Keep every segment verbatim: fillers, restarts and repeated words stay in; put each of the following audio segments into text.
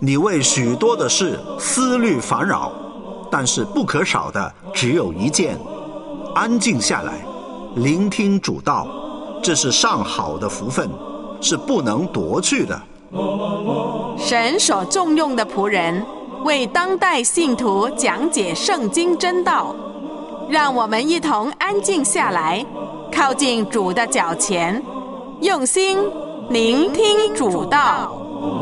你为许多的事思虑烦扰，但是不可少的只有一件：安静下来，聆听主道，这是上好的福分，是不能夺去的。 神所重用的仆人，为当代信徒讲解圣经真道，让我们一同安静下来，靠近主的脚前，用心聆听主道。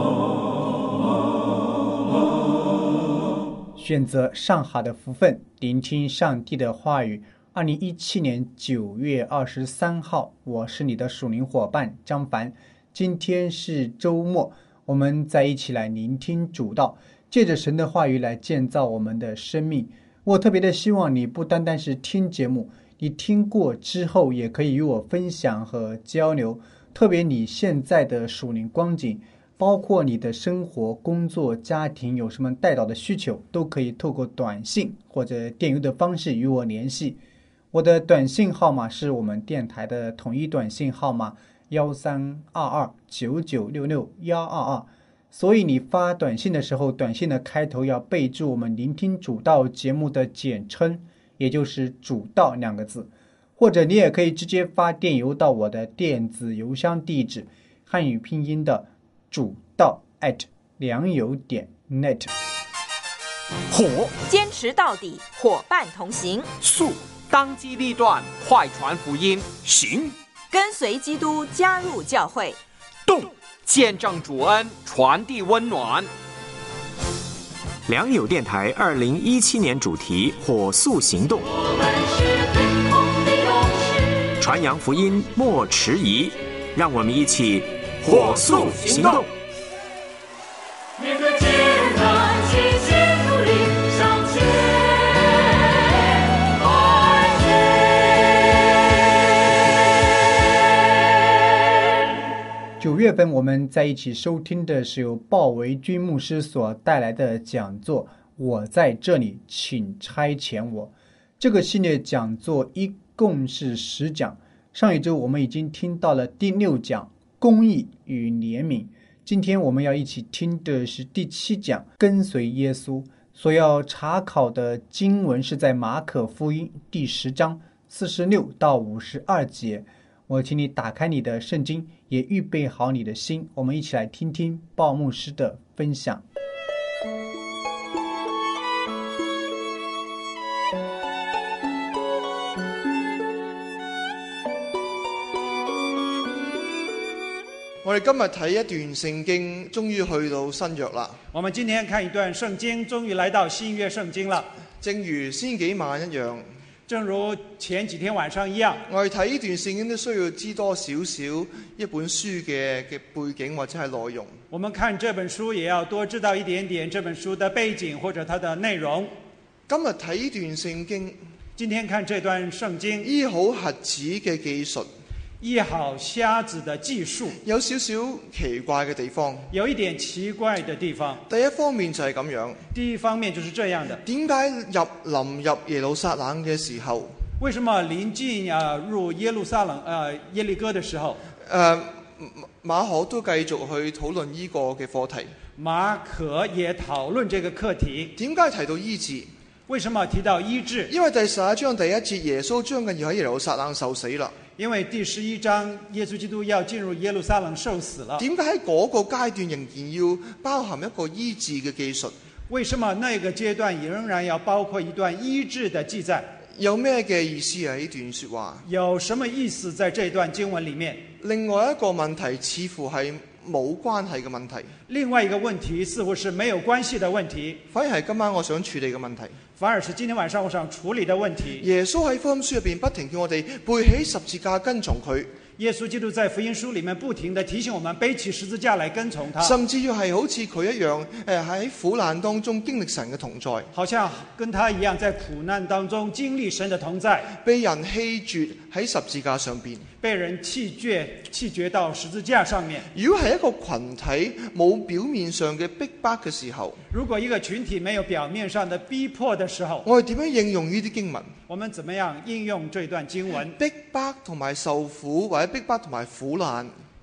选择上好的福分，聆听上帝的话语。二零一七年九月二十三号，我是你的属灵伙伴张凡。今天是周末，我们再一起来聆听主道，借着神的话语来建造我们的生命。我特别的希望你不单单是听节目，你听过之后也可以与我分享和交流，特别你现在的属灵光景，包括你的生活、工作、家庭有什么代祷的需求，都可以透过短信或者电邮的方式与我联系。我的短信号码是我们电台的统一短信号码幺三二二九九六六幺二二，所以你发短信的时候，短信的开头要备注我们聆听主道节目的简称，也就是主道两个字，或者你也可以直接发电邮到我的电子邮箱地址，汉语拼音的主道 at 良友点 net。 火坚持到底，伙伴同行； 速当机立断，快传福音；行跟随基督，加入教会； 动见证主恩，传递温暖。 良友电台二零一七年主题：火速行动，传扬福音莫迟疑，让我们一起火速行动。 面对艰难，齐心努力向前迈进。 九月份我们在一起收听的是由鲍维君牧师所带来的讲座《我在这里，请差遣我》。这个系列讲座一共是十讲，上一周我们已经听到了第六讲公义与怜悯，今天我们要一起听的是第七讲跟随耶稣。所要查考的经文是在马可福音第十章四十六到五十二节。我请你打开你的圣经，也预备好你的心，我们一起来听听鲍牧师的分享。 我哋今日睇一段聖經，終於去到新約啦。 我們今天看一段聖經，終於來到新約聖經了。 正如先幾晚一樣， 正如前幾天晚上一樣， 我哋睇呢段聖經都需要知多少少一本書嘅嘅背景或者係內容。 我們看這本書也要多知道一點點這本書的背景或者它的內容。 今日睇呢段聖經， 今天看這段聖經， 醫好瞎子嘅技術。 醫好瞎子的技術有少少奇怪嘅地方， 有一點奇怪的地方。 第一方面就係咁樣， 第一方面就是這樣的。 點解入臨入耶路撒冷嘅時候， 為什麼臨近啊入耶路撒冷啊耶利哥的時候， 誒馬可都繼續去討論呢個嘅課題。 馬可也討論這個課題。 點解提到醫治？ 為什麼提到醫治？ 因為第十一章第一節，耶穌將近要喺耶路撒冷受死啦。 因為第十一章，耶穌基督要進入耶路撒冷受死了。 點解喺嗰個階段仍然要包含一個醫治嘅技術？ 為什麼那個階段仍然要包括一段醫治的記載？ 有咩嘅意思啊？呢段說話有什麼意思？在這段經文裡面， 另外一個問題似乎係冇關係嘅問題。 另外一個問題似乎是沒有關係的問題， 反而係今晚我想處理嘅問題。 反而是今天晚上我想處理的問題。 耶穌喺福音書入邊不停叫我哋背起十字架跟從佢。 耶穌基督在福音書裡面不停地提醒我們背起十字架來跟從他， 甚至要係好似佢一樣，誒喺苦難當中經歷神嘅同在， 好像跟他一樣在苦難當中經歷神的同在， 被人棄絕喺十字架上邊， 被人棄絕棄絕到十字架上面。 如果係一個群體冇表面上嘅逼迫嘅時候， 如果一個群體沒有表面上的逼迫的時候， 我哋點樣應用呢啲經文？ 我們怎麼樣應用這段經文？ 逼迫同埋受苦或者逼迫同埋苦難，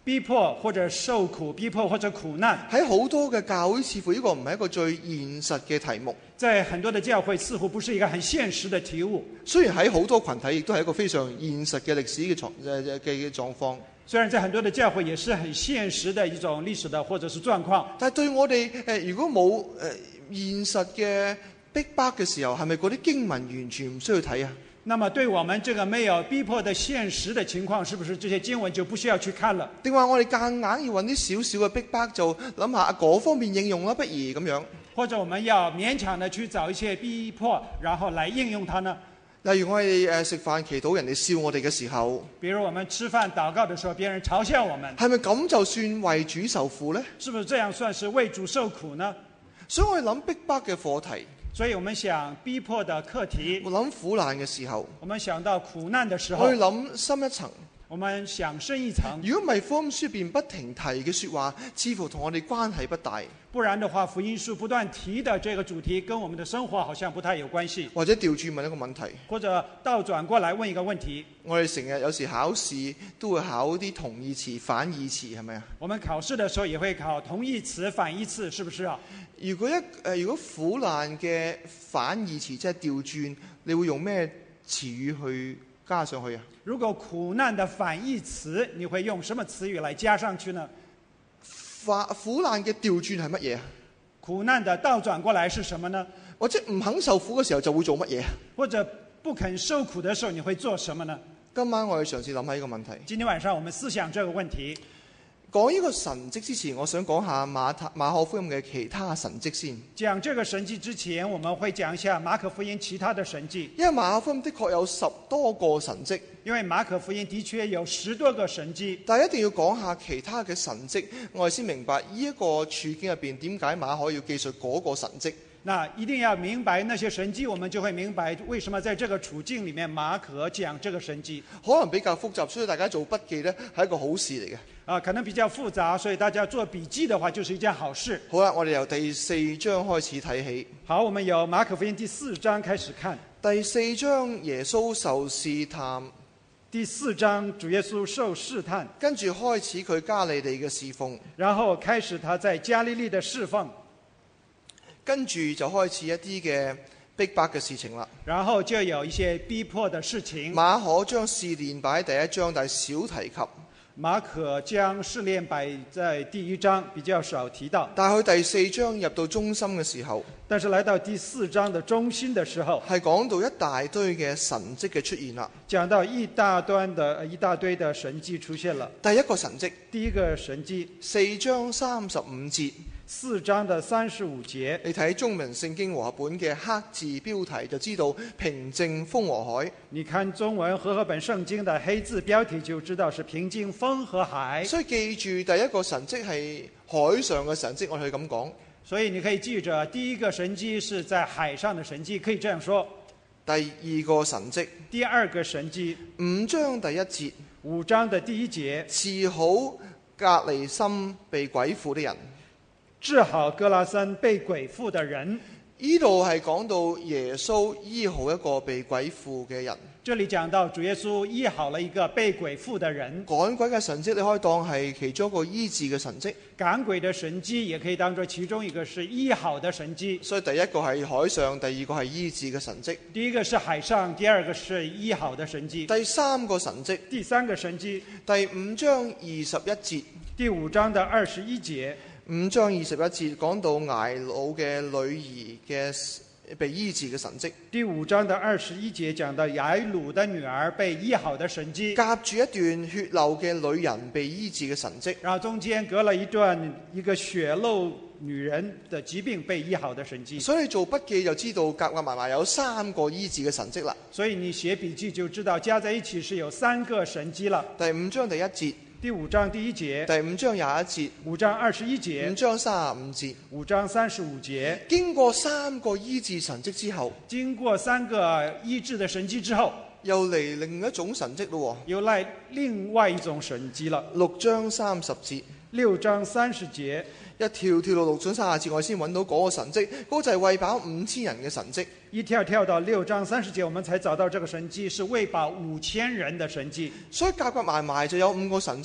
逼迫或者受苦，逼迫或者苦難， 喺好多嘅教會，似乎呢個唔係一個最現實嘅題目。 在很多的教會似乎不是一個很現實的題目。 雖然喺好多群體，亦都係一個非常現實嘅歷史嘅狀嘅嘅狀況。 雖然在很多的教會也是很現實的一種歷史的或者是狀況， 但係對我哋誒，如果冇誒現實嘅逼迫嘅時候，係咪嗰啲經文完全唔需要睇啊？ 那麼對我們這個沒有逼迫的現實的情況，是不是這些經文就不需要去看了？ 定話我哋夾硬要揾啲少少嘅逼迫，就諗下嗰方面應用啦，不如咁樣？ 或者我們要勉強的去找一些逼迫，然後來應用它呢？ 例如我哋誒食飯祈禱，人哋笑我哋嘅時候， 比如我們吃飯禱告的時候，別人嘲笑我們， 係咪咁就算為主受苦呢？ 是不是這樣算是為主受苦呢？ 所以我哋諗逼迫嘅課題。 所以我們想逼迫的課題， 我諗苦難嘅時候， 我們想到苦難的時候， 我去諗深一層。 我們想深一層。 如果唔係福音書邊不停提嘅説話，似乎同我哋關係不大。 不然的話，福音書不斷提的這個主題，跟我們的生活好像不太有關係。 或者調轉問一個問題， 或者倒轉過來問一個問題。 我哋成日有時考試都會考啲同義詞、反義詞，係咪啊？ 我們考試的時候也會考同義詞、反義詞，是不是啊？ 如果一誒、呃，如果苦難嘅反義詞即係調轉，你會用咩詞語去加上去啊？ 如果苦難的反義詞，你會用什麼詞語來加上去呢？ 苦難嘅調轉係乜嘢啊？ 苦難的倒轉過來是什麼呢？ 或者唔肯受苦嘅時候就會做乜嘢？ 或者不肯受苦的時候你會做什麼呢？ 今晚我哋嘗試諗下呢個問題。 今天晚上我們思想這個問題。 講呢個神蹟之前，我想講下馬太馬可福音嘅其他神蹟先。 講這個神蹟之前，我們會講一下馬可福音其他的神蹟。 因為馬可福音的確有十多個神蹟。 因為馬可福音的確有十多個神蹟。 但係一定要講下其他嘅神蹟，我哋先明白呢一個處境入邊點解馬可要記述嗰個神蹟。 那一定要明白那些神蹟，我們就會明白為什麼在這個處境裡面馬可講這個神蹟。 可能比較複雜，所以大家做筆記呢係一個好事嚟嘅。 啊，可能比較複雜，所以大家做筆記的話就是一件好事。 好啦，我哋由第四章開始睇起。 好，我們由馬可福音第四章開始看。 第四章耶穌受試探。 第四章主耶穌受試探， 跟住開始佢加利利嘅侍奉。 然後開始他在加利利的侍奉。 跟住就開始一啲嘅逼迫嘅事情啦。 然後就有一些逼迫的事情。 馬可將試煉擺喺第一章，但係少提及。 馬可將試煉擺在第一章，比較少提到。 但係佢第四章入到中心嘅時候， 但是來到第四章的中心的時候， 係講到一大堆嘅神蹟嘅出現啦。 講到一大端的一大堆的神蹟出現了。 第一個神蹟， 第一個神蹟， 四章三十五節。 四章的三十五節， 你睇中文聖經和合本嘅黑字標題就知道平靜風和海。 你看中文和合本聖經的黑字標題就知道是平靜風和海。 所以記住第一個神蹟係海上嘅神蹟，我哋可以咁講。 所以你可以記着，第一個神蹟是在海上的神蹟，可以這樣說。 第二個神蹟， 第二個神蹟， 五章第一節， 五章的第一節， 治好革利森被鬼附的人。 治好革拉森被鬼附的人， 呢度係講到耶穌醫好一個被鬼附嘅人。 這裡講到主耶穌醫好了一個被鬼附的人。 趕鬼嘅神蹟你可以當係其中一個醫治嘅神蹟。 趕鬼的神蹟也可以當作其中一個是醫好的神蹟。 所以第一個係海上，第二個係醫治嘅神蹟。 第一個是海上，第二個是醫好的神蹟。 第三個神蹟， 第三個神蹟， 第五章二十一節， 第五章的二十一節。 五章二十一節講到睚魯嘅女兒嘅被醫治嘅神蹟。 第五章的二十一節講到睚魯的女兒被醫好的神蹟， 夾住一段血漏嘅女人被醫治嘅神蹟。 然後中間隔了一段一個血漏女人的疾病被醫好的神蹟。 所以你做筆記就知道夾夾埋埋有三個醫治嘅神蹟啦。 所以你寫筆記就知道加在一起是有三個神蹟了。 第五章第一節。 第五章第一節， 第五章廿一節， 五章二十一節， 五章三十五節， 五章三十五節。 經過三個醫治神蹟之後， 經過三個醫治的神蹟之後， 又嚟另一種神蹟咯。 又嚟另外一種神蹟了。 六章三十節， 六章三十節， 一跳跳到六章三十節，我先揾到嗰個神蹟，嗰、那個、就係餵飽五千人嘅神蹟。 一跳跳到六章三十節，我們才找到這個神蹟，是餵飽五千人的神蹟。 所以夾夾埋埋就有五個神蹟。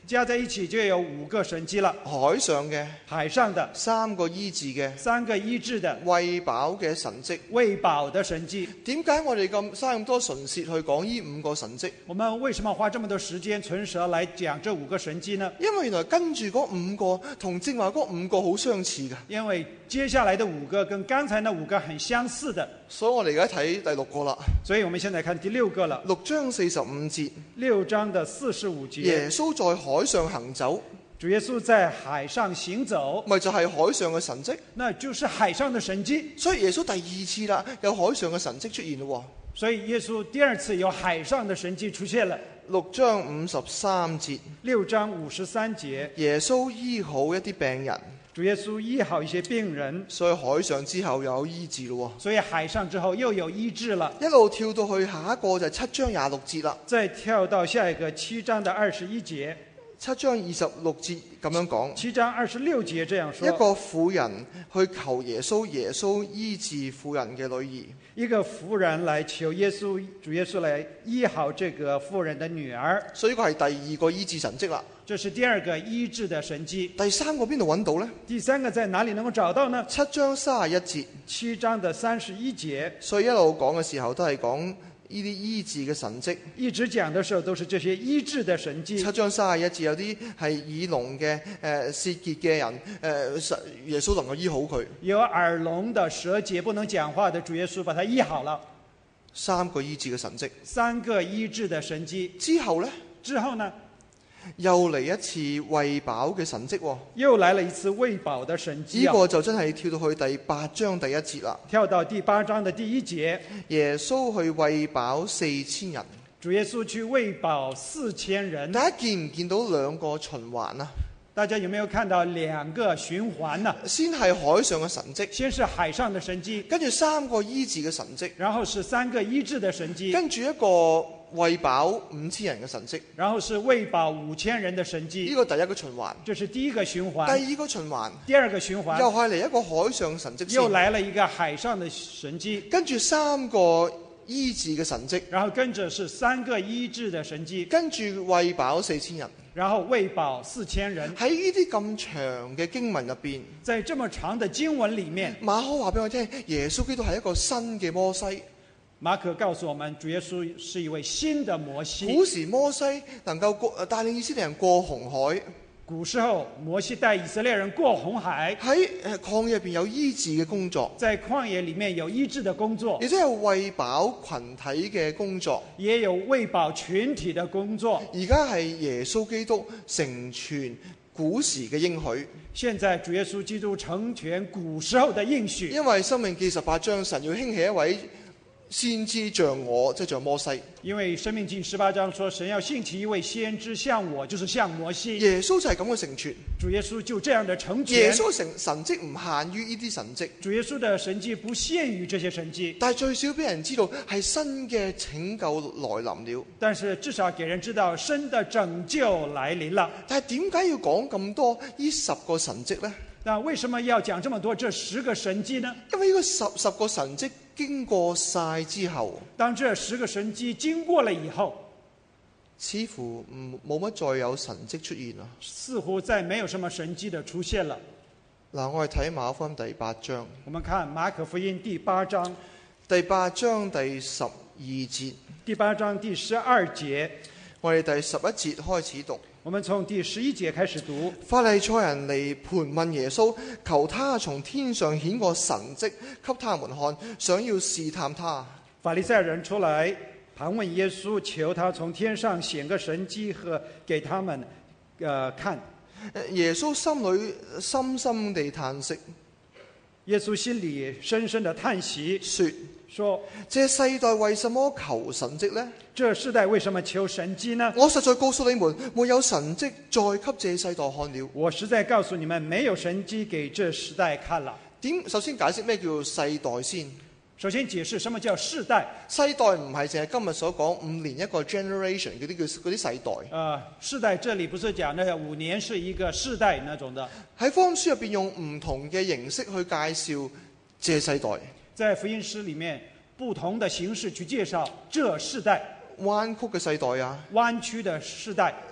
加在一起就有五个神蹟了。 海上嘅、 海上的三個醫治嘅、 三個醫治的、 餵飽嘅神蹟。 餵飽的神蹟。 點解我哋咁嘥咁多唇舌去講呢五個神蹟？ 我們為什麼花這麼多時間唇舌來講這五個神蹟呢？ 因為原來跟住嗰五個同正話嗰五個好相似嘅。 因為接下來的五個跟剛才那五個很相似的。 所以我哋而家睇第六個啦。 所以我們現在看第六個了。 六章四十五節。 六章的四十五節。 耶穌在海上行走。 主耶穌在海上行走， 咪就係海上嘅神蹟， 那就是海上的神蹟。 所以耶穌第二次啦，有海上嘅神蹟出現咯。 所以耶穌第二次有海上的神蹟出現了。 六章五十三節， 六章五十三節， 耶穌醫好一啲病人。 主耶穌醫好一些病人， 所以海上之後有醫治咯。 所以海上之後又有醫治了。 一路跳到去下一個就係七章廿六節啦。 再跳到下一個七章的二十一節。 七章二十六節咁樣講。 七章二十六節這樣說。 一個婦人去求耶穌，耶穌醫治婦人嘅女兒。 一個婦人來求耶穌，主耶穌來醫好這個婦人的女兒。 所以呢個係第二個醫治神蹟啦。 這是第二個醫治的神蹟。 第三個邊度揾到呢？ 第三個在哪裡能夠找到呢？ 七章三十一節。 七章的三十一節。 所以一路講嘅時候都係講呢啲醫治嘅神蹟。 一直講的時候都是這些醫治的神蹟。 七章三十一節有啲係耳聾嘅、誒舌結嘅人，誒、呃、耶穌能夠醫好佢。 有耳聾的、舌結不能講話的，主耶穌把他醫好了。 三個醫治嘅神蹟。 三個醫治的神蹟之後呢？ 之後呢？ 又嚟一次餵飽嘅神蹟喎。 又來了一次餵飽的神蹟。 呢個就真係跳到去第八章第一節啦。 跳到第八章的第一節。 耶穌去餵飽四千人。 主耶穌去餵飽四千人。 大家見唔見到兩個循環啊？ 大家有沒有看到兩個循環呢？ 先係海上嘅神蹟， 先是海上的神蹟， 跟住三個醫治嘅神蹟， 然後是三個醫治的神蹟， 跟住一個餵飽五千人嘅神蹟， 然後是餵飽五千人的神蹟。 呢個第一個循環， 這是第一個循環。 第二個循環， 第二個循環， 又係嚟一個海上神蹟， 又來了一個海上的神蹟， 跟住三個醫治嘅神蹟， 然後跟着是三個醫治的神蹟， 跟住餵飽四千人。 然後餵飽四千人。 喺呢啲咁長嘅經文入邊， 在這麼長的經文裡面， 馬可話俾我聽，耶穌基督係一個新嘅摩西。 馬可告訴我們，主耶穌是一位新的摩西。 古時摩西能夠過帶領以色列人過紅海。 古時候，摩西帶以色列人過紅海。 喺誒曠野入邊有醫治嘅工作， 在曠野裡面有醫治的工作， 亦都有餵飽群體嘅工作， 也有餵飽群體的工作。 而家係耶穌基督成全古時嘅應許。 現在主耶穌基督成全古時候的應許。 因為申命記十八章，神要興起一位先知像我，即係像摩西。 因為申命記十八章說，神要興起一位先知像我，就是像摩西。 耶穌就係咁嘅成全。 主耶穌就這樣的成全。 耶穌成神蹟唔限於呢啲神蹟。 主耶穌的神蹟不限於這些神蹟。 但係最少俾人知道係新嘅拯救來臨了。 但是至少給人知道新的拯救來臨了。 但係點解要講咁多呢十個神蹟呢？ 那為什麼要講這麼多這十個神蹟呢？ 因為呢個十十個神蹟經過晒之後， 當這十個神蹟經過了以後， 似乎唔冇乜再有神蹟出現啦。 似乎再沒有什麼神蹟的出現了。 嗱，我哋睇馬可福音第八章。 我們看馬可福音第八章， 第八章第十二節。 第八章第十二節， 我哋第十一節開始讀。 我們從第十一節開始讀。 法利賽人嚟盤問耶穌，求他從天上顯個神蹟給他們看，想要試探他。 法利賽人出來盤問耶穌，求他從天上顯個神蹟和給他們，呃，看。 耶穌心裏深深地嘆息。 耶穌心裏深深的嘆息， 說： 說這世代為什麼求神蹟呢？ 這世代為什麼求神蹟呢？ 我實在告訴你們，沒有神蹟再給這世代看了。 我實在告訴你們，沒有神蹟給這世代看了。 點？首先解釋咩叫世代先。 首先解釋什麼叫世代。 世代唔係淨係今日所講五年一個 generation 嗰啲叫嗰啲世代。 呃，世代這裡不是講那五年是一個世代那種的。 喺福音書入邊用唔同嘅形式去介紹這世代。 在福音書裡面不同的形式去介紹這世代。 彎曲嘅世代啊， 彎曲的世代，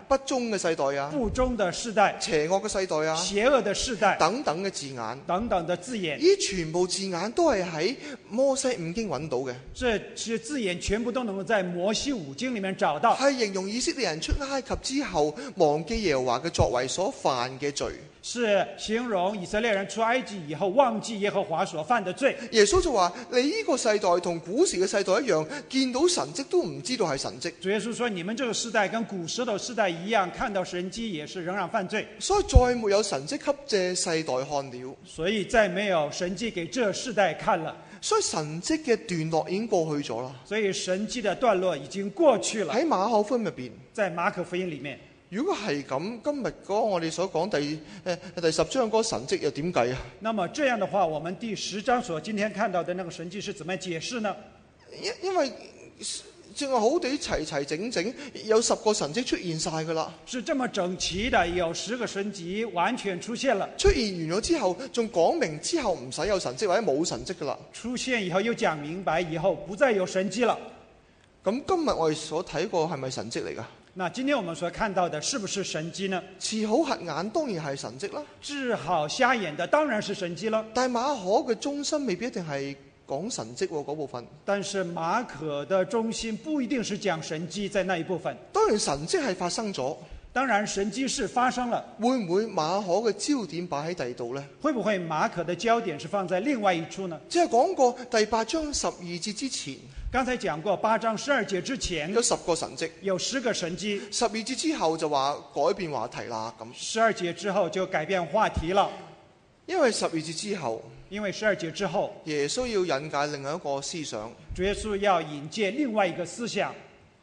不忠嘅世代啊、 不忠的世代、 邪惡嘅世代啊邪惡的世代等等嘅字眼， 等等的字眼， 呢全部字眼都係喺摩西五經揾到嘅， 这些字眼全部都能夠在摩西五經裡面找到， 係形容以色列人出埃及之後忘記耶和華嘅作為所犯嘅罪。 是形容以色列人出埃及以後忘記耶和華所犯的罪。 耶穌就話：你呢個世代同古時嘅世代一樣，見到神蹟都唔知道係神蹟。 主耶穌說：你們這個世代跟古時的世代一樣，看到神蹟也是仍然犯罪。 所以再沒有神蹟給這世代看了。 所以再沒有神蹟給這世代看了。 所以神蹟嘅段落已經過去咗啦。 所以神蹟的段落已經過去了。 喺馬可福音入邊， 在馬可福音裡面。 如果係咁，今日嗰我哋所講第誒第十章嗰個神蹟又點計啊？ 那麼這樣的話，我們第十章所今天看到的那個神蹟是怎麼解釋呢？ 因因為正係好地齊齊整整有十個神蹟出現晒㗎啦。 是這麼整齊的，有十個神蹟完全出現了。 出現完咗之後，仲講明之後唔使有神蹟或者冇神蹟㗎啦。 出現以後又講明白，以後不再有神蹟了。 咁今日我哋所睇過係咪神蹟嚟㗎？ 那今天我們所看到的是不是神蹟呢？ 治好瞎眼當然係神蹟啦， 治好瞎眼的當然是神蹟了。 但係馬可嘅中心未必一定係講神蹟嗰部分。 但是馬可的中心不一定是講神蹟在那一部分。 當然神蹟係發生咗， 當然神蹟是發生了。 會唔會馬可嘅焦點擺喺第二度呢？ 會不會馬可的焦點是放在另外一處呢？ 即係講過第八章十二節之前。 剛才講過八章十二節之前有十個神蹟， 有十個神蹟。 十二節之後就話改變話題啦咁。 十二節之後就改變話題了， 因為十二節之後， 因為十二節之後， 耶穌要引介另外一個思想。 主耶穌要引介另外一個思想。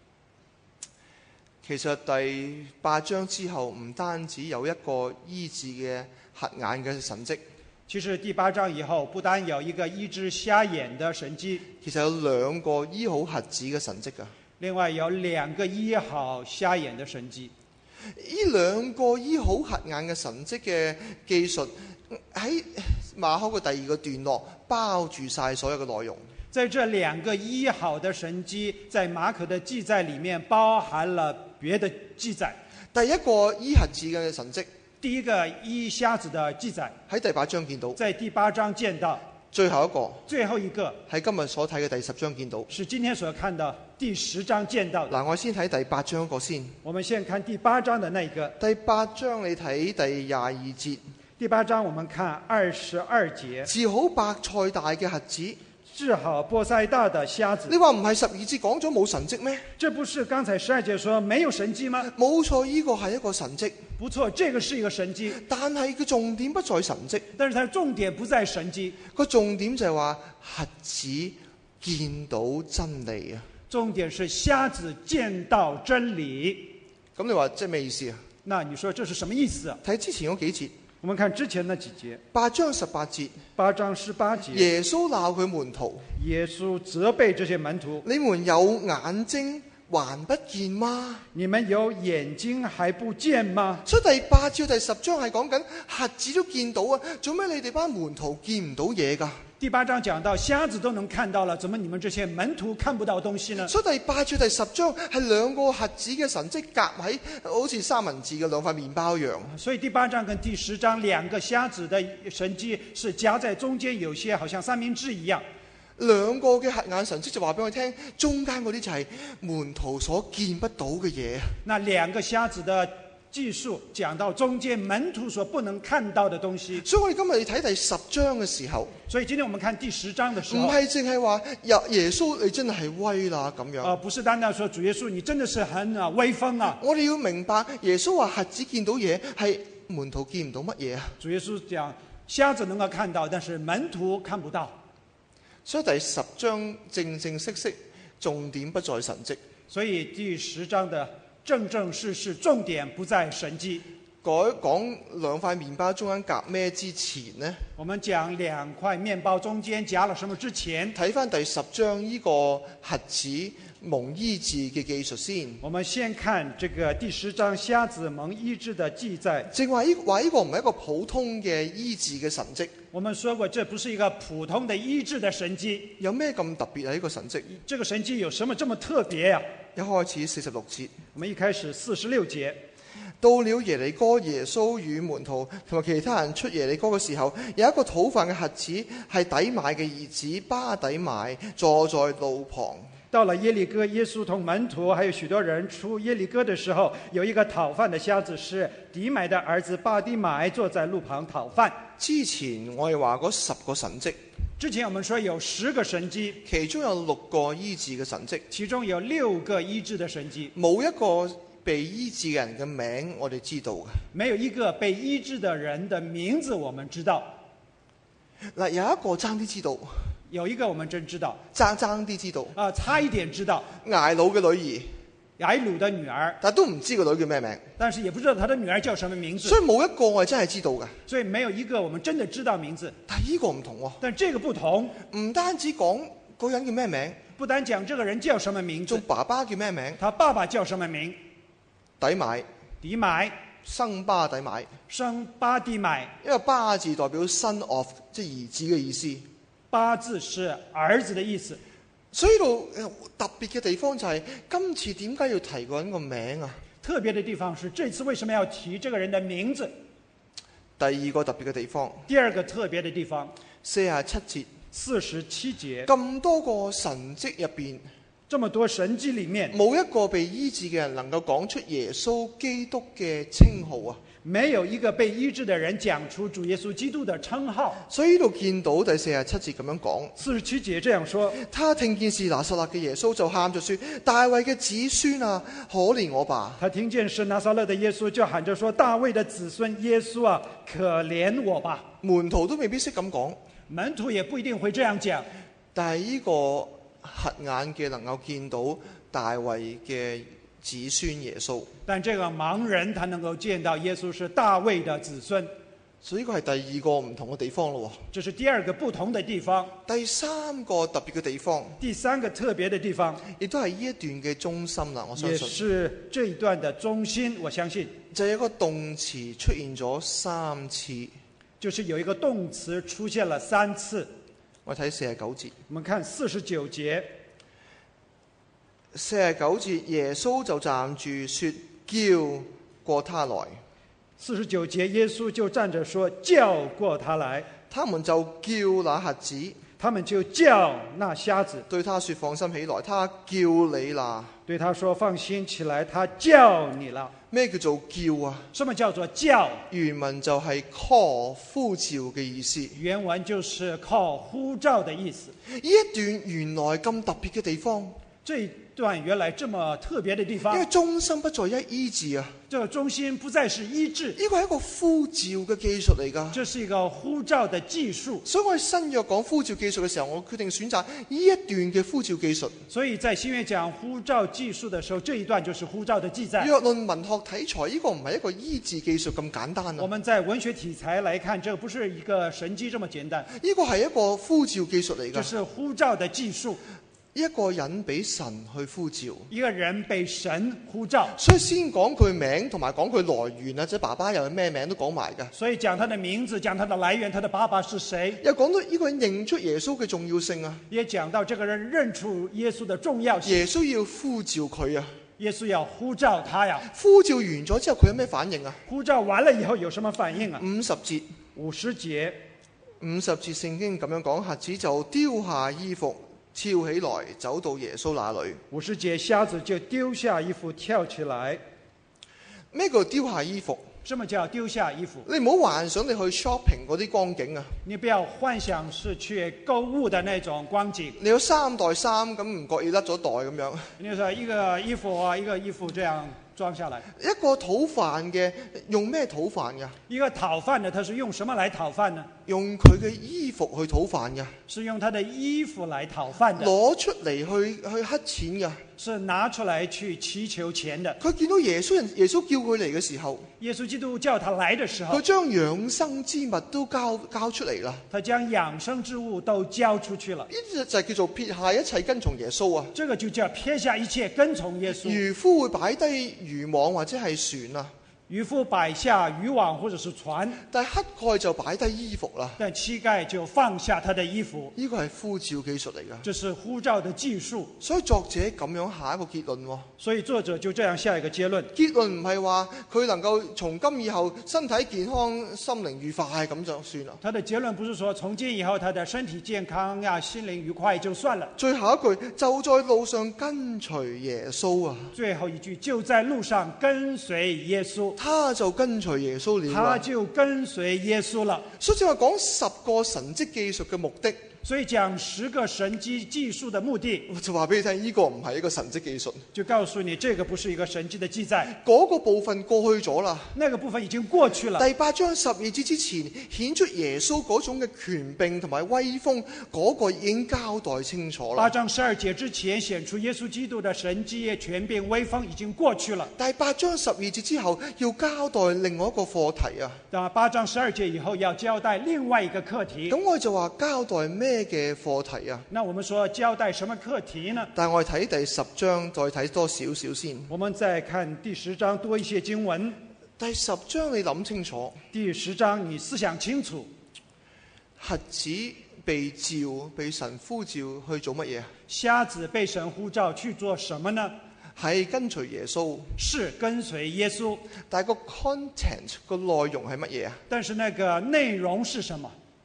其實第八章之後唔單止有一個醫治嘅瞎眼嘅神蹟。 其實第八章以後，不單有一個醫治瞎眼的神蹟， 其實有兩個醫好瞎子嘅神蹟㗎。 另外有兩個醫好瞎眼的神蹟。 呢兩個醫好瞎眼嘅神蹟嘅技術喺馬可嘅第二個段落包住晒所有嘅內容。 在這兩個醫好的神蹟，在馬可的記載裡面包含了別的記載。 第一個醫瞎子嘅神蹟。 第一個醫瞎子的記載喺第八章見到， 在第八章見到。 最後一個， 最後一個喺今日所睇嘅第十章見到， 是今天所看到第十章見到。 嗱，我先睇第八章嗰個先。 我們先看第八章的那個。 第八章你睇第廿二節。 第八章我們看二十二節。 治好伯賽大嘅瞎子。 治好波塞大的瞎子。 你話唔係十二節講咗冇神蹟咩？ 這不是剛才十二節說沒有神蹟嗎？ 冇錯，呢個係一個神蹟。 不錯，這個是一個神蹟。 但係個重點不在神蹟。 但是它重點不在神蹟。 個重點就係話瞎子見到真理啊。 重點是瞎子見到真理。 咁你話即係咩意思啊？ 那你說這是什麼意思啊？ 睇之前嗰幾節。 我們看之前那幾節。 八章十八節。 八章十八節。 耶穌鬧佢門徒。 耶穌責備這些門徒。 你們有眼睛還不見嗎？ 你們有眼睛還不見嗎？ 所以第八至第十章係講緊瞎子都見到啊，做咩你哋班門徒見唔到嘢㗎？ 第八章講到瞎子都能看到了，怎麼你們這些門徒看不到東西呢？ 所以第八至第十章係兩個瞎子嘅神蹟夾喺好似三文治嘅兩塊麵包一樣。 所以第八章跟第十章兩個瞎子的神蹟是夾在中間，有些好像三明治一樣。 兩個嘅瞎眼神蹟就話俾我聽，中間嗰啲就係門徒所見不到嘅嘢。 那兩個瞎子的技術講到中間門徒所不能看到的東西。 所以我哋今日睇第十章嘅時候， 所以今天我們看第十章的時候， 唔係淨係話耶穌你真係威啦咁樣。 啊，不是單單說主耶穌你真的是很啊威風啊。 我哋要明白耶穌話瞎子見到嘢，係門徒見唔到乜嘢啊？ 主耶穌講瞎子能夠看到，但是門徒看不到。 所以第十章正正式式重點不在神蹟。 所以第十章的正正式式重點不在神蹟。 改講兩塊麵包中間夾咩之前呢？ 我們講兩塊麵包中間夾了什麼之前， 睇翻第十章呢個瞎子蒙醫治嘅技術先。 我們先看這個第十章瞎子蒙醫治的記載。 正話呢話呢個唔係一個普通嘅醫治嘅神蹟。 我們說過，這不是一個普通的醫治的神蹟。 有咩咁特別啊？呢個神蹟？ 這個神蹟有什麼這麼特別呀？ 一開始四十六節， 我們一開始四十六節， 到了耶利哥，耶穌與門徒同埋其他人出耶利哥嘅時候，有一個討飯嘅瞎子係底買嘅兒子巴底買，坐在路旁。 到了耶利哥，耶穌同門徒還有許多人出耶利哥的時候，有一個討飯的瞎子是底買的兒子巴底買，坐在路旁討飯。 之前我哋話嗰十個神蹟， 之前我們說有十個神蹟， 其中有六個醫治嘅神蹟， 其中有六個醫治的神蹟， 冇一個被醫治嘅人嘅名我哋知道嘅。 沒有一個被醫治的人的名字我們知道。 嗱，有一個爭啲知道， 有一個我們真知道， 爭爭啲知道， 啊，差一點知道。 睚魯嘅女兒， 睚魯的女兒， 但都唔知個女叫咩名， 但是也不知道她的女兒叫什麼名字。 所以冇一個我哋真係知道嘅。 所以沒有一個我們真的知道名字。 但係呢個唔同喎， 但這個不同， 唔單止講嗰人叫咩名， 不單講這個人叫什麼名字， 仲爸爸叫咩名， 他爸爸叫什麼名， 底買， 底買， 生巴底買， 生巴底買， 因為巴字代表 son of， 即係兒子嘅意思。 巴字是兒子的意思。 所以度特別嘅地方就係、是、今次點解要提個人個名啊？ 特別的地方是這次為什麼要提這個人的名字？ 第二個特別嘅地方， 第二個特別的地方， 四十七節， 四十七節， 咁多個神蹟入邊， 這麼多神蹟裡面， 冇一個被醫治嘅人能夠講出耶穌基督嘅稱號啊！ 沒有一個被醫治的人講出主耶穌基督的稱號。 所以呢度見到第四十七節咁樣講， 四十七節這樣說： 他聽見是拿撒勒嘅耶穌，就喊着說：大衛嘅子孫啊，可憐我吧！ 他聽見是拿撒勒的耶穌，就喊着說：大衛的子孫耶穌啊，可憐我吧！ 門徒都未必識咁講， 門徒也不一定會這樣講。 但係呢個瞎眼嘅能夠見到大衛嘅子孫耶穌， 但這個盲人他能夠見到耶穌是大衛的子孫， 所以呢個係第二個唔同嘅地方咯。 這是第二個不同的地方。 第三個特別嘅地方， 第三個特別的地方， 亦都係呢一段嘅中心啦。我相也信是這一段的中心。我相信就有一個動詞出現咗三次， 就是有一個動詞出現了三次。 我睇四十九節， 我們看四十九節。 四十九節，耶穌就站住說：叫過他來。 四十九節，耶穌就站着說：叫過他來。 他們就叫那瞎子， 他們就叫那瞎子， 對他說：放心起來，他叫你啦。 對他說：放心起來，他叫你了。 咩叫做叫啊？ 什麼叫做叫？ 原文就係 call 呼召嘅意思。 原文就是 call 呼召的意思。 呢一段原來咁特別嘅地方， 這一段原來這麼特別的地方， 因為中心不在一醫治啊。 這個中心不再是醫治， 呢個係一個呼召嘅技術嚟㗎。 這是一個呼召的技術。 所以我喺新約講呼召技術嘅時候，我決定選擇呢一段嘅呼召技術。 所以在新約講呼召技術的時候，這一段就是呼召的記載。 若論文學題材，呢、這個唔係一個醫治技術咁簡單啊。 我們在文學題材來看，這個不是一個神蹟這麼簡單。 呢個係一個呼召技術嚟㗎。 就是呼召的技術。 一個人俾神去呼召， 一個人被神呼召， 所以先講佢名同埋講佢來源啊，即係爸爸又係咩名都講埋㗎。 所以講他的名字，講他的來源，他的爸爸是誰， 又講到呢個人認出耶穌嘅重要性啊。 也講到這個人認出耶穌的重要性。 耶穌要呼召佢啊， 耶穌要呼召他呀。 呼召完咗之後，佢有咩反應啊？ 呼召完了以後有什麼反應啊？ 五十節， 五十節， 五十節聖經咁樣講，瞎子就丟下衣服，跳起來走到耶穌那裏。 五十節，瞎子就丟下衣服跳起來。 咩叫丟下衣服？ 什麼叫丟下衣服？ 你唔好幻想你去 shopping 嗰啲光景啊！ 你不要幻想是去購物的那種光景。 你有三袋衫咁唔覺意甩咗袋咁樣。 你說一個衣服啊，一個衣服這樣裝下來。 一個討飯嘅用咩討飯㗎？ 一個討飯的，他是用什麼來討飯呢？ 用佢嘅衣服去討飯㗎。 是用他的衣服來討飯的。 攞出嚟去去乞錢㗎。 是拿出來去祈求錢的。 佢見到耶穌人，耶穌叫佢嚟嘅時候， 耶穌基督叫他來的時候， 佢將養生之物都交交出嚟啦。 他將養生之物都交出去了。 呢就叫做撇下一切跟從耶穌啊！ 這個就叫撇下一切跟從耶穌。 漁夫會擺低漁網或者係船啊。 漁夫擺下漁網或者是船， 但係乞丐就擺低衣服啦。 但乞丐就放下他的衣服。 呢個係呼召技術嚟㗎。 這是呼召的技術。 所以作者咁樣下一個結論喎。 所以作者就這樣下一個結論。 結論唔係話佢能夠從今以後身體健康、心靈愉快咁就算啦。 他的結論不是說從今以後他的身體健康呀、心靈愉快就算了。 最後一句就在路上跟隨耶穌啊。 最後一句就在路上跟隨耶穌。 他就跟隨耶穌了。 他就跟隨耶穌了。 所以就話講十個神蹟技術嘅目的。 所以講十個神蹟技術的目的， 我就話俾你聽，呢個唔係一個神蹟技術。 就告訴你，這個不是一個神蹟的記載。 嗰個部分過去咗啦。 那個部分已經過去了。 第八章十二節之前顯出耶穌嗰種嘅權柄同埋威風，嗰個已經交代清楚啦。 八章十二節之前顯出耶穌基督的神蹟、權柄、威風已經過去了。 第八章十二節之後要交代另外一個課題啊。 但八章十二節以後要交代另外一個課題。 咁我就話交代咩嘅課題啊？ 那我們說交代什麼課題呢？ 但係我哋睇第十章，再睇多少少先。 我們再看第十章多一些經文。 第十章你諗清楚。 第十章你思想清楚。 瞎子被召，被神呼召去做乜嘢？ 瞎子被神呼召去做什麼呢？ 係跟隨耶穌。 是跟隨耶穌。 但係個 content 個內容係乜嘢啊？ 但是那個內容是什麼？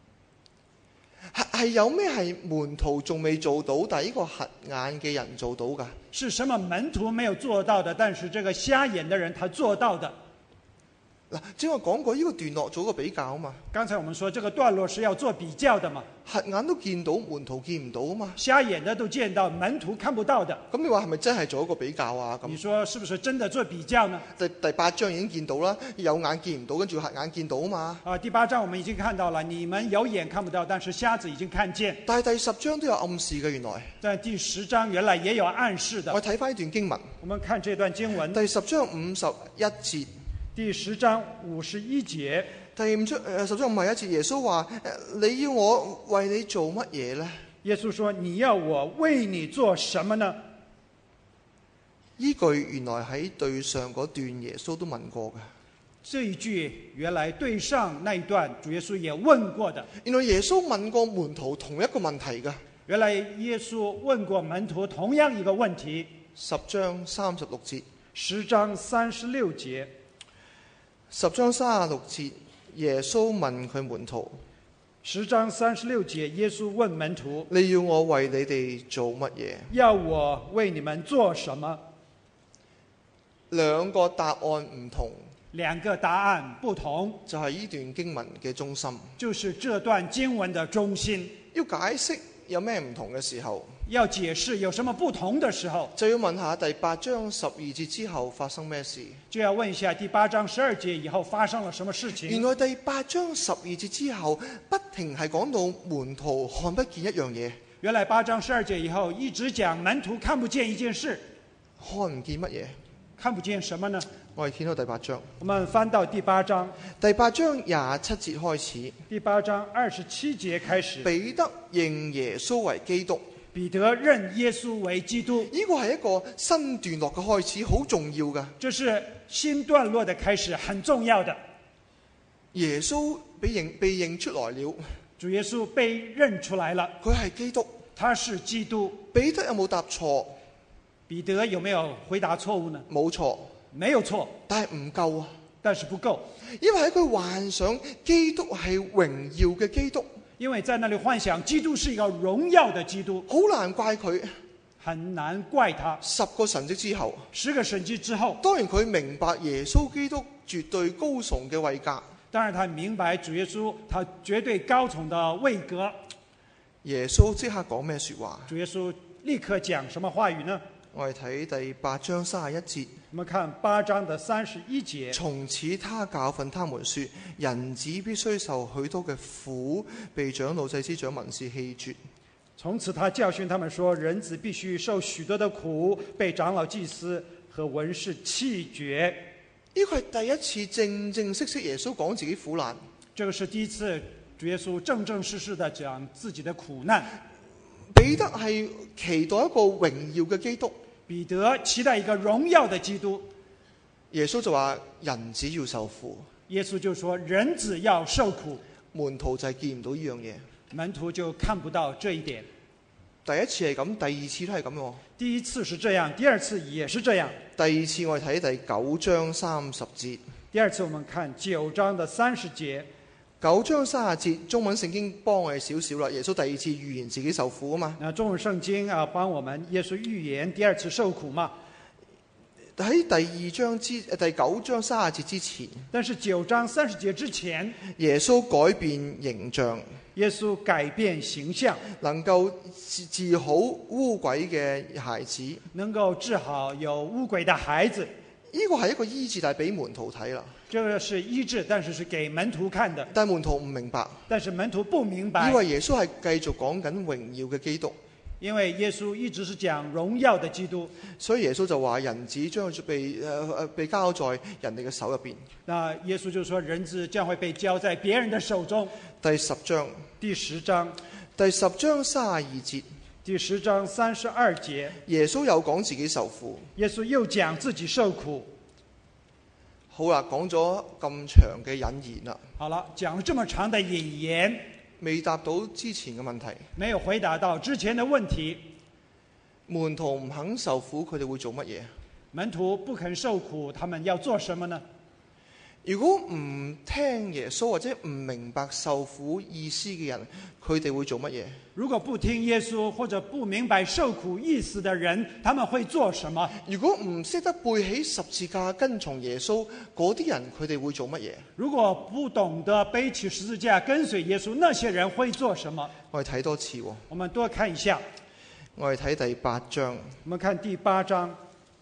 係有咩係門徒仲未做到，但係呢個瞎眼嘅人做到㗎？ 是什麼門徒沒有做到的，但是這個瞎眼的人他做到的？ 嗱，正話講過呢個段落做個比較啊嘛。 剛才我們說這個段落是要做比較的嘛。 瞎眼都見到，門徒見唔到啊嘛。 瞎眼的都見到，門徒看不到的。 咁你話係咪真係做一個比較啊？咁你說是不是真的做比較呢？ 第第八章已經見到啦，有眼見唔到，跟住瞎眼見到啊嘛。 啊，第八章我們已經看到了，你們有眼看不到，但是瞎子已經看見。 但係第十章都有暗示嘅，原來。 但第十章原來也有暗示的。 我睇翻一段經文。 我們看這段經文。 第十章五十一節。 第十章五十一節。 第五章誒十章五十一節，耶穌話：你要我為你做乜嘢呢？ 耶穌說：你要我為你做什麼呢？ 依句原來喺對上嗰段耶穌都問過嘅。 這一句原來對上那一段主耶穌也問過的。 原來耶穌問過門徒同一個問題嘅。 原來耶穌問過門徒同樣一個問題。 十章三十六節。 十章三十六節。 十章三十六節，耶穌問佢門徒。 十章三十六節，耶穌問門徒： 你要我為你哋做乜嘢？ 要我為你們做什麼？ 兩個答案唔同。 兩個答案不同， 就係呢段經文嘅中心。 就是這段經文的中心。 要解釋有咩唔同嘅時候， 要解釋有什麼不同的時候， 就要問下第八章十二節之後發生咩事。 就要問一下第八章十二節以後發生了什麼事情。 原來第八章十二節之後不停係講到門徒看不見一樣嘢。 原來八章十二節以後一直講門徒看不見一件事。 看唔見乜嘢？ 看不見什麼呢？ 我哋見到第八章。 我們翻到第八章。 第八章廿七節開始。 第八章二十七節開始。 彼得認耶穌為基督。 彼得認耶穌為基督。 呢個係一個新段落嘅開始，好重要嘅。 這是新段落的開始，很重要的。 耶穌被認被認出來了。 主耶穌被認出來了。 佢係基督。 他是基督。 彼得有冇答錯？ 彼得有沒有回答錯誤呢？ 冇錯。 沒有錯， 但係唔夠啊！ 但是不夠， 因為喺佢幻想基督係榮耀嘅基督， 因為在那裡幻想基督是一個榮耀的基督， 好難怪佢， 很難怪他。 十個神蹟之後， 十個神蹟之後， 當然佢明白耶穌基督絕對高崇嘅位格， 當然他明白主耶穌他絕對高崇的位格。 耶穌即刻講咩說話？ 主耶穌立刻講什麼話語呢？ 我哋睇第八章三十一節。 我們看八章的三十一節。 從此他教訓他們說，人子必須受許多嘅苦，被長老祭司長文士棄絕。 從此他教訓他們說，人子必須受許多的苦，被長老祭司和文士棄絕。 呢個係第一次正正式式耶穌講自己苦難。 這個是第一次主耶穌正正式式地講自己的苦難。 彼得係期待一個榮耀嘅基督。 彼得期待一個榮耀的基督， 耶穌就話人子要受苦， 耶稣就说人子要受苦， 門徒就係見唔到呢樣嘢。 门徒就看不到这一点。 第一次係咁，第二次都係咁喎。 第一次是这样，第二次也是这样。 第二次我哋睇第九章三十節。 第二次我们看九章的三十节。 九章三十節，中文聖經幫我哋少少啦。耶穌第二次預言自己受苦啊嘛。 那中文聖經啊，幫我們耶穌預言第二次受苦嘛。 喺第二章之第九章三十節之前， 但是九章三十節之前， 耶穌改變形象， 耶穌改變形象， 能夠治治好污鬼嘅孩子， 能夠治好有污鬼的孩子。 呢個係一個醫治，但係俾門徒睇啦。 這個是醫治，但是是給門徒看的。 但係門徒唔明白， 但是門徒不明白， 以為耶穌係繼續講緊榮耀嘅基督。 因為耶穌一直是講榮耀的基督， 所以耶穌就話人子將被誒誒、呃、被交在人哋嘅手入邊。 那耶穌就說人子將會被交在別人的手中。 第十章， 第十章， 第十章三十二節， 第十章三十二節， 耶穌又講自己受苦。 耶穌又講自己受苦。 好啦，講咗咁長嘅引言啦。 好了，講了這麼長的引言， 未答到之前嘅問題， 沒有回答到之前的問題。 門徒唔肯受苦，佢哋會做乜嘢？ 門徒不肯受苦，他們要做什麼呢？ 如果唔聽耶穌或者唔明白受苦意思嘅人，佢哋會做乜嘢？ 如果不聽耶穌或者不明白受苦意思的人，他們會做什麼？ 如果唔識得背起十字架跟從耶穌嗰啲人，佢哋會做乜嘢？ 如果不懂得背起十字架跟隨耶穌，那些人會做什麼？ 我哋睇多次喎。 我們多看一下。 我哋睇第八章。 我們看第八章。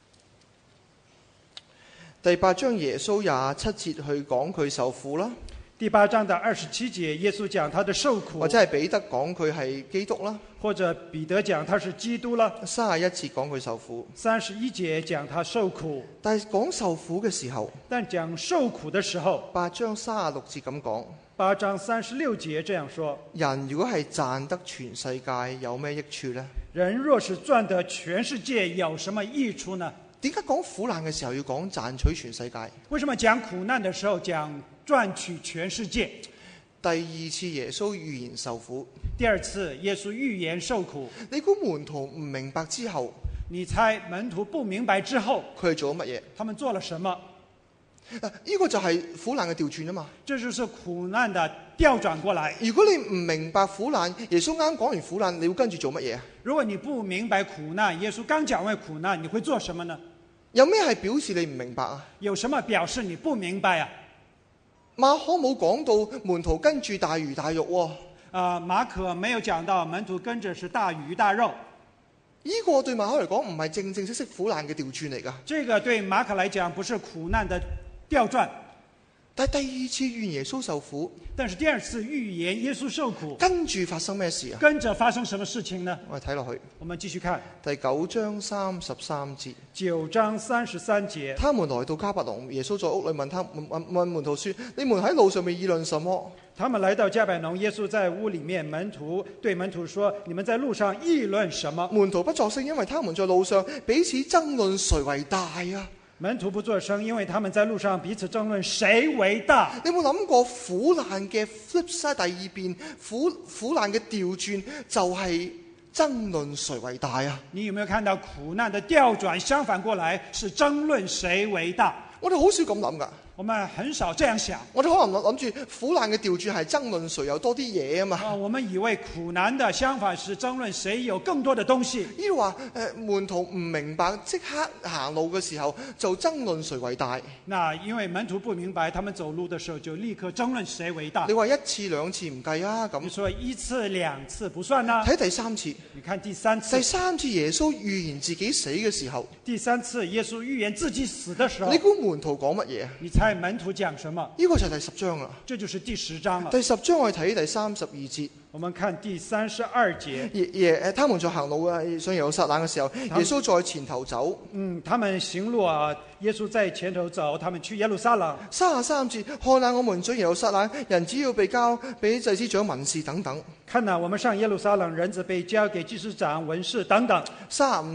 第八章耶穌廿七節去講佢受苦啦。 第八章的二十七節，耶穌講他的受苦， 或者係彼得講佢係基督啦， 或者彼得講他是基督啦。 三十一節講佢受苦， 三十一節講他受苦。 但係講受苦嘅時候， 但講受苦的時候， 八章三十六節咁講。 八章三十六節這樣說： 人如果係賺得全世界，有咩益處呢？ 人若是賺得全世界，有什麼益處呢？ 點解講苦難嘅時候要講賺取全世界？ 為什麼講苦難的時候講賺取全世界？ 第二次耶穌預言受苦。 第二次耶穌預言受苦。 你估門徒唔明白之後？ 你猜門徒不明白之後， 佢哋做咗乜嘢？ 他們做了什麼？ 呢、這個就係苦難嘅調轉啊嘛！ 這就是苦難的調轉過來。 如果你唔明白苦難，耶穌啱講完苦難，你會跟住做乜嘢？ 如果你不明白苦難，耶穌剛講完苦難，你會做什麼呢？ 有咩係表示你唔明白啊？ 有什麼表示你不明白啊？ 馬可冇講到門徒跟住大魚大肉喎、哦。 啊、呃，馬可沒有講到門徒跟着是大魚大肉。 呢、這個對馬可嚟講唔係正正式式苦難嘅調轉嚟㗎。 這個對馬可來講不是苦難的調轉。 但係第二次預言耶穌受苦， 但是第二次預言耶穌受苦， 跟住發生咩事啊？ 跟着發生什麼事情呢？ 我哋睇落去， 我們繼續看第九章三十三節。 九章三十三節， 他們來到迦百農，耶穌在屋裏問他問問問門徒說：你們喺路上面議論什麼？ 他們來到迦百農，耶穌在屋裡面，門徒對門徒說：你們在路上議論什麼？ 門徒不作聲，因為他們在路上彼此爭論誰為大啊！ 門徒不作聲，因為他們在路上彼此爭論誰為大。 你有冇諗過苦難嘅 flip side 第二邊，苦苦難嘅調轉就係爭論誰為大啊？ 你有沒有看到苦難的調轉相反過來是爭論誰為大？ 我哋好少咁諗㗎。 我們很少這樣想。 我哋可能諗住苦難嘅調轉係爭論誰有多啲嘢啊嘛。 啊，我們以為苦難的相反是爭論誰有更多的東西。 呢度話誒門徒唔明白，即刻行路嘅時候就爭論誰為大。 那因為門徒不明白，他們走路的時候就立刻爭論誰為大。 你話一次兩次唔計啊咁。 你說一次兩次不算啦。 睇第三次。 你看第三次。 第三次耶穌預言自己死嘅時候。 第三次耶穌預言自己死的時候。 你估門徒講乜嘢啊？ 你猜門徒講什麼？ 呢個就係第十章啦。 這就是第十章了。 第十章我哋睇第三十二節。 我們看第三十二節。 耶耶誒，他們在行路啊上耶路撒冷嘅時候，耶穌在前頭走。 嗯，他們行路啊，耶穌在前頭走，他們去耶路撒冷。 三十三節，看下我們進耶路撒冷，人只要被交俾祭司長、文士等等。 看哪，我們上耶路撒冷，人子被交給祭司長、文士等等。 三十五節。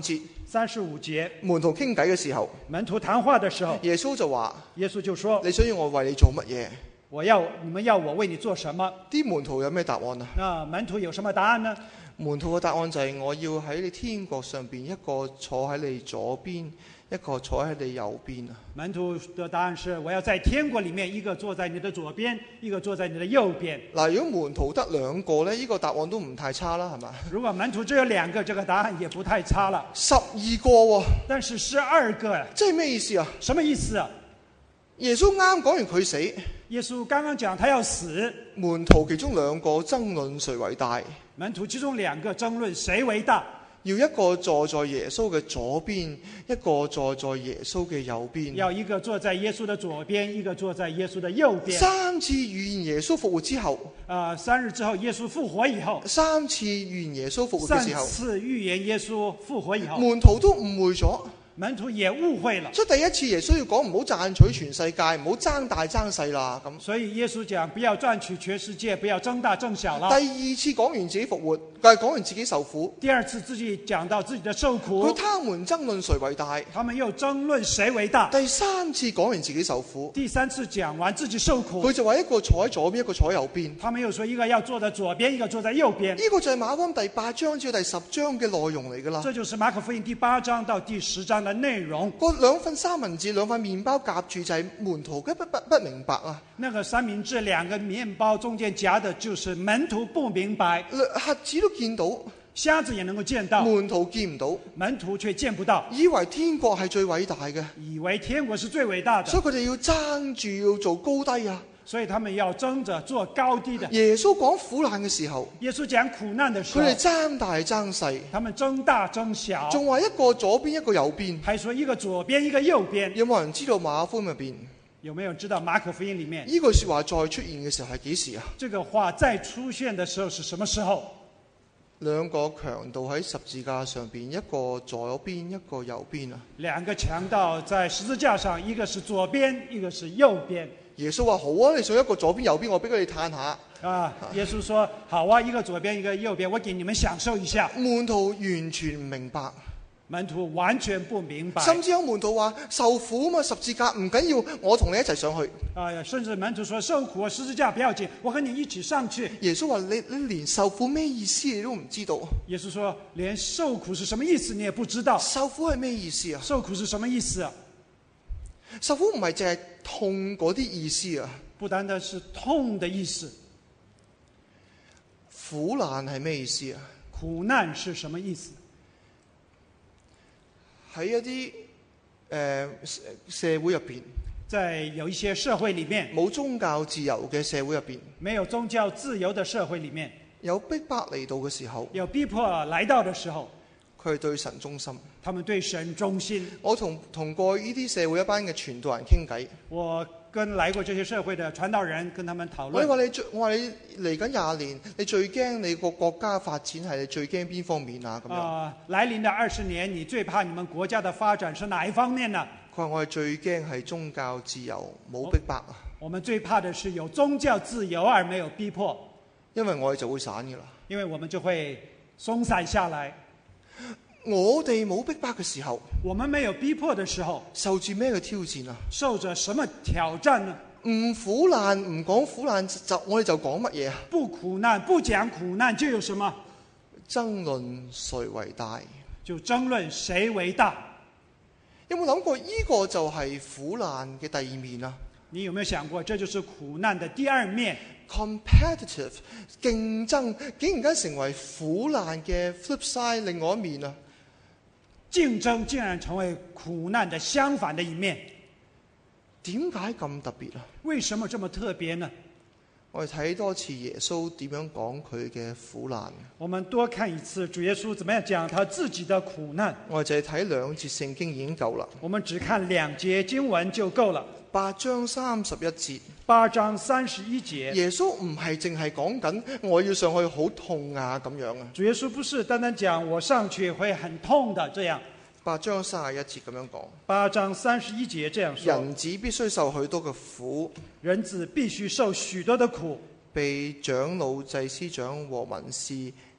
三十五節， 門徒傾偈嘅時候， 門徒談話的時候， 耶穌就話： 耶穌就說： 你想要我為你做乜嘢？ 我要你們要我為你做什麼？ 啲門徒有咩答案啊？ 那門徒有什麼答案呢？ 門徒嘅答案就係：我要喺你天國上邊，一個坐喺你左邊，一個坐喺你右邊啊！ 門徒的答案是：我要在天國裡面，一個坐在你的左邊，一個坐在你的右邊。 嗱，如果門徒得兩個呢，呢、呢個答案都唔太差啦，係嘛？ 如果門徒只有兩個，這個答案也不太差了。 十二個喎， 但是十二個， 即係咩意思啊？ 什麼意思啊？ 耶穌啱講完佢死， 耶穌剛剛講他要死， 門徒其中兩個爭論誰為大， 門徒其中兩個爭論誰為大， 要一個坐在耶穌嘅左邊，一個坐在耶穌嘅右邊， 要一個坐在耶穌的左邊，一個坐在耶穌的右邊。 三次預言耶穌復活之後， 啊、呃，三日之後耶穌復活以後， 三次預言耶穌復活嘅時候， 三次預言耶穌復活以後， 門徒都誤會咗。 門徒也誤會了， 所以第一次耶穌要講唔好賺取全世界，唔好爭大爭細啦咁。 所以耶穌講不要賺取全世界，不要爭大爭小啦。 第二次講完自己復活，但係講完自己受苦。 第二次自己講到自己的受苦， 佢他們爭論誰為大， 他們又爭論誰為大。 第三次講完自己受苦， 第三次講完自己受苦， 佢就話一個坐喺左邊，一個坐喺右邊。 他們又說一個要坐在左邊，一個坐在右邊。 呢個就係馬可福音第八章至第十章嘅內容嚟㗎啦。 這就是馬可福音第八章到第十章的內容。 兩份三文治，兩塊麵包夾住就係門徒嘅不不不明白啊！ 那個三明治兩個麵包中間夾的就是門徒不明白， 瞎子都見到， 瞎子也能夠見到， 門徒見唔到， 門徒卻見不到， 以為天國係最偉大嘅， 以為天國是最偉大的， 所以佢哋要爭住要做高低啊！ 所以他們要爭着做高低的。 耶穌講苦難嘅時候， 耶穌講苦難的時候， 佢哋爭大爭細， 他們爭大爭小， 仲話一個左邊一個右邊， 還說一個左邊一個右邊。 有冇人知道馬可福音入邊？ 有沒有知道馬可福音裏面呢句說話再出現嘅時候係幾時啊？ 這個話再出現的時候是什麼時候？ 兩個強盜喺十字架上邊，一個左邊一個右邊啊！ 兩個強盜在十字架上，一個是左邊，一個是右邊。 耶穌話好啊，你想一個左邊右邊，我俾佢哋嘆下。 啊，耶穌說好啊，一個左邊一個右邊，我給你們享受一下。 門徒完全唔明白， 門徒完全不明白。 甚至有門徒話受苦嘛，十字架唔緊要，我同你一齊上去。 啊，甚至門徒說受苦十字架不要緊，我和你一起上去。 耶穌話你你連受苦咩意思你都唔知道。 耶穌說連受苦是什麼意思你也不知道。 受苦係咩意思啊？ 受苦是什麼意思啊？ 受苦唔係淨係痛嗰啲意思啊， 不單單是痛的意思。 苦難係咩意思啊？ 苦難是什麼意思？ 喺一啲誒、呃、社會入邊， 在有一些社會裡面， 冇宗教自由嘅社會入邊， 沒有宗教自由的社會裡面， 有逼迫嚟到嘅時候， 有逼迫來到的時候， 佢係對神忠心， 他們對神忠心。 我同同過呢啲社會一班嘅傳道人傾偈， 我跟來過這些社會的傳道人跟他們討論。 我話你最，我話你嚟緊廿年，你最驚你個國家發展係你最驚邊方面啊？咁樣啊，來臨的二十年，你最怕你們國家的發展是哪一方面呢？ 佢話我係最驚係宗教自由冇逼迫啊！ 我們最怕的是有宗教自由而沒有逼迫， 因為我哋就會散㗎啦。 因為我們就會鬆散下來。 我哋冇逼迫嘅時候， 我們沒有逼迫的時候， 受住咩嘅挑戰啊？ 受着什麼挑戰呢？ 唔苦難，唔講苦難，就我哋就講乜嘢啊？ 不苦難，不講苦難，就有什麼？ 爭論誰為大？ 就爭論誰為大。 有冇諗過呢個就係苦難嘅第二面啊？ 你有沒有想過，這就是苦難的第二面？ Competitive 競爭，竟然間成為苦難嘅 flip side 另外一面啊！ 競爭竟然成為苦難的相反的一面， 點解咁特別啊？ 為什麼這麼特別呢？ 我哋睇多次耶穌點樣講佢嘅苦難。 我們多看一次主耶穌怎麼樣講他自己的苦難。 我哋就係睇兩節聖經已經夠啦。 我們只看兩節經文就夠了。 八章三十一節。 八章三十一節。 耶穌唔係淨係講緊我要上去好痛啊咁樣啊。 主耶穌不是單單講我上去會很痛的這樣。 八章三十一節咁樣講。 八章三十一節這樣說。 人子必須受許多嘅苦。 人子必須受許多的苦。 被長老、祭司長和文士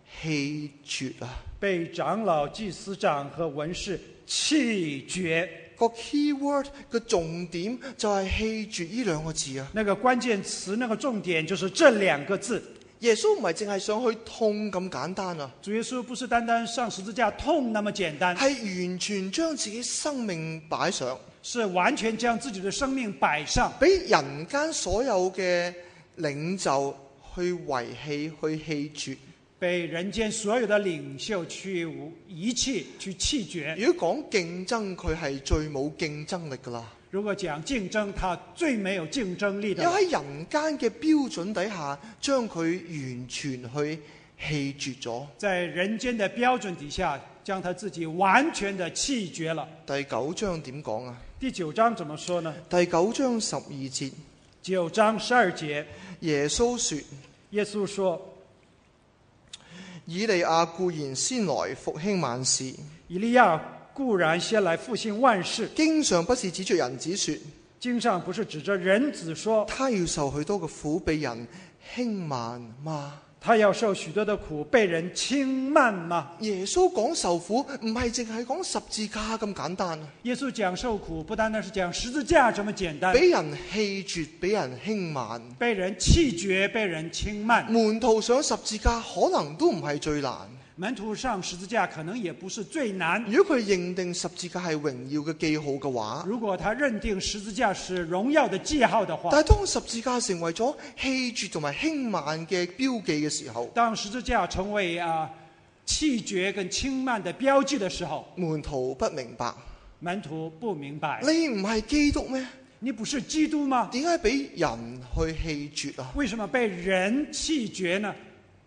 棄絕啊！ 被長老、祭司長和文士棄絕。 個 key word 嘅重點就係棄絕呢兩個字啊！ 那個關鍵詞，那個重點就是這兩個字。 耶穌唔係淨係上去痛咁簡單啊！ 主耶穌不是單單上十字架痛那麼簡單， 係完全將自己生命擺上， 是完全將自己的生命擺上， 俾人間所有嘅領袖去遺棄、去棄絕。 被人間所有的領袖去遺棄、去棄絕。 如果講競爭，佢係最冇競爭力噶啦。 如果講競爭，他最沒有競爭力的。 又喺人間嘅標準底下，將佢完全去棄絕咗。 在人間的標準底下，將他自己完全的棄絕了。 第九章點講啊？ 第九章怎麼說呢？ 第九章十二節。 九章十二節， 耶穌說： 耶穌說。 以利亞固然先來復興萬事， 以利亞固然先來復興萬事。 經上不是指着人子說， 經上不是指着人子說， 他要受許多嘅苦，被人輕慢嗎？ 他要受許多的苦，被人輕慢嗎？ 耶穌講受苦唔係淨係講十字架咁簡單。 耶穌講受苦不單單是講十字架這麼簡單， 俾人棄絕，俾人輕慢， 被人棄絕，被人輕慢。 門徒上十字架可能都唔係最難。 門徒上十字架可能也不是最難。 如果佢認定十字架係榮耀嘅記號嘅話， 如果他認定十字架是榮耀的記號的話， 但係當十字架成為咗棄絕同埋輕慢嘅標記嘅時候， 當十字架成為啊棄絕跟輕慢的標記的時候， 門徒不明白。 門徒不明白， 你唔係基督咩？ 你不是基督嗎？ 點解俾人去棄絕啊？ 為什麼被人棄絕呢？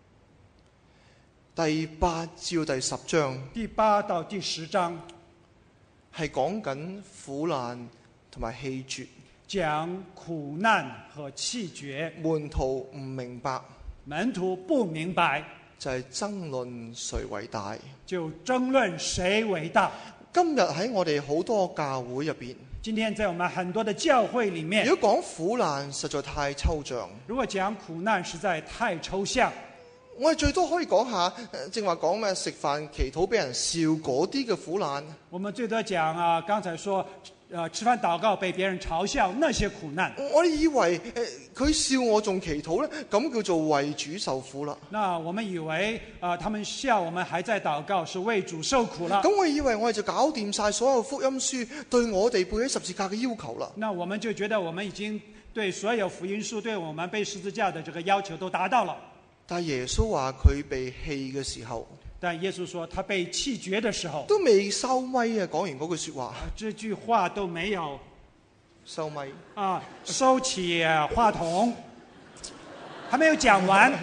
第八至第十章， 第八到第十章係講緊苦難同埋棄絕， 講苦難和棄絕。 門徒唔明白， 門徒不明白， 就係爭論誰為大， 就爭論誰為大。 今日喺我哋好多教會入邊， 今天在我們很多的教會裡面， 如果講苦難實在太抽象， 如果講苦難實在太抽象， 我哋最多可以講下，正話講咩食飯祈禱俾人笑嗰啲嘅苦難。 我們最多講啊，剛才說，呃，吃飯禱告被別人嘲笑那些苦難。 我哋以為誒佢笑我仲祈禱咧，咁叫做為主受苦啦。 那我們以為啊、呃，他們笑我們還在禱告，是為主受苦了。 咁我以為我哋就搞掂晒所有福音書對我哋背起十字架嘅要求啦。 那我們就覺得我們已經對所有福音書對我們背十字架的這個要求都達到了。 但係耶穌話佢被棄嘅時候， 但耶穌說他被棄絕的時候， 都未收咪啊！講完嗰句說話， 這句話都沒有收咪啊，收起話筒，還沒有講完。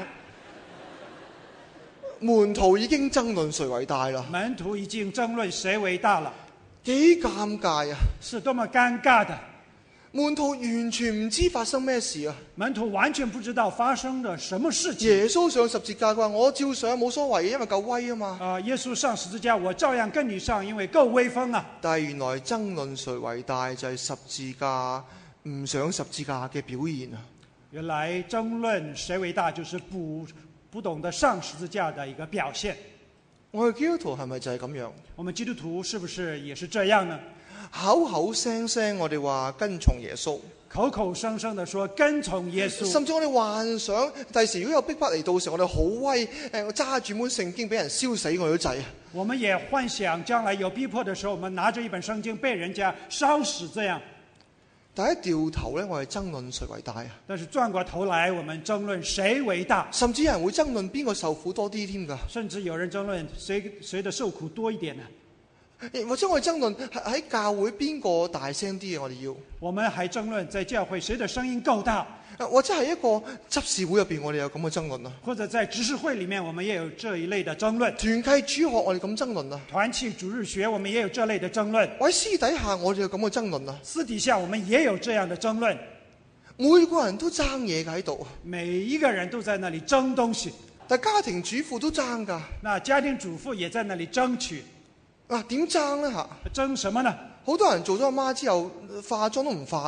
門徒已經爭論誰為大啦， 門徒已經爭論誰為大了， 幾尷尬啊！ 是多麼尷尬的。 門徒完全唔知發生咩事啊！ 門徒完全不知道發生了什麼事情。 耶穌上十字架，佢話我照上冇所謂，因為夠威啊嘛。 啊，耶穌上十字架，我照樣跟你上，因為夠威風啊。 但係原來爭論誰為大就係十字架唔上十字架嘅表現啊！ 原來爭論誰為大就是不不懂得上十字架的一個表現。 我哋基督徒係咪就係咁樣？ 我們基督徒是不是也是這樣呢？ 口口聲聲我哋話跟從耶穌， 口口聲聲地說跟從耶穌， 甚至我哋幻想第時如果有逼迫嚟到時，我哋好威，誒我揸住本聖經俾人燒死我都制。 我們也幻想將來有逼迫的時候，我們拿着一本聖經被人家燒死這樣。 但係掉頭咧，我哋爭論誰為大啊？ 但是轉過頭來，我們爭論誰為大， 甚至有人會爭論邊個受苦多啲添㗎。 甚至有人爭論誰誰的受苦多一點呢？ 或者我哋爭論喺教會邊個大聲啲嘅，我哋要。我們還爭論在教會誰的聲音夠大， 或者係一個執事會入邊，我哋有咁嘅爭論啊。 或者在執事會裡面，我們也有這一類的爭論。 團契主學我哋咁爭論啊。 團契主日學我們也有這類的爭論。 或者私底下我哋有咁嘅爭論啊。 私底下我們也有這樣的爭論。 每個人都爭嘢喺度， 每一個人都在那裡爭東西。 但家庭主婦都爭㗎。 那家庭主婦也在那裡爭取。 啊，點爭呢？嚇？ 爭什麼呢？ 好多人做咗阿媽之後，化妝都唔化㗎。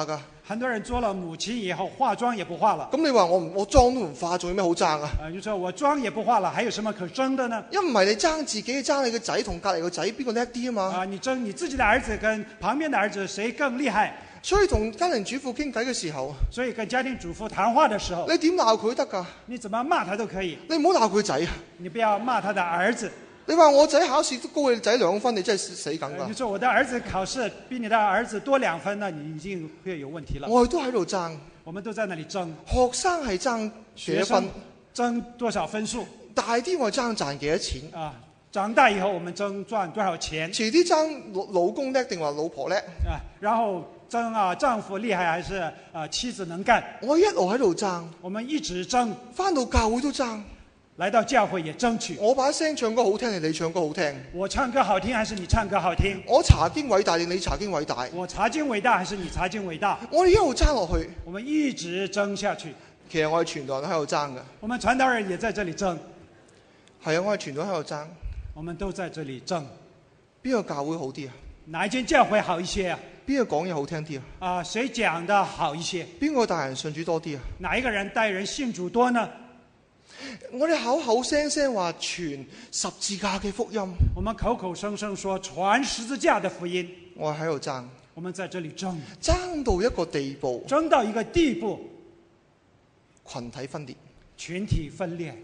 很多人做了母亲以後，化妝也不化了。 咁你話我唔我妝都唔化，仲有咩好爭啊？ 啊，就說我妝也不化了，還有什麼可爭的呢？ 一唔係你爭自己，爭你個仔同隔離個仔邊個叻啲啊嘛？ 啊，你爭你自己的兒子跟旁邊的兒子誰更厲害？ 所以同家庭主婦傾偈嘅時候， 所以跟家庭主婦談話的時候， 你點鬧佢得㗎？ 你怎麼罵他都可以。 你唔好鬧佢仔啊！ 你不要罵他的兒子。 你話我仔考試都高你仔兩分，你真係死梗㗎。 你說我的兒子考試比你的兒子多兩分，那你已經會有問題了。 我哋都喺度爭， 我們都在那裡爭。 學生係爭幾多分？ 爭多少分數？ 大啲我爭賺幾多錢？ 啊，長大以後我們爭賺多少錢？ 遲啲爭老公叻定話老婆叻？ 啊，然後爭啊丈夫厲害還是啊妻子能幹？ 我一路喺度爭， 我們一直爭， 返到教會都爭。 來到教會也爭取。 我把聲唱歌好聽定你唱歌好聽？ 我唱歌好聽還是你唱歌好聽？ 我查經偉大定你查經偉大？ 我查經偉大還是你查經偉大？ 我哋一路爭落去， 我們一直爭下去。 其實我哋傳道人喺度爭㗎。 我們傳道人也在這裡爭。 係啊，我哋傳道喺度爭。 我們都在這裡爭。 邊個教會好啲啊？ 哪一間教會好一些啊？ 邊個講嘢好聽啲啊？ 啊，誰講得好一些？ 邊個帶人信主多啲啊？ 哪一個人帶人信主多呢？ 我哋口口聲聲話傳十字架嘅福音， 我們口口聲聲說傳十字架的福音。 我喺度爭， 我們在這裡爭， 爭到一個地步， 爭到一個地步， 群體分裂， 群體分裂。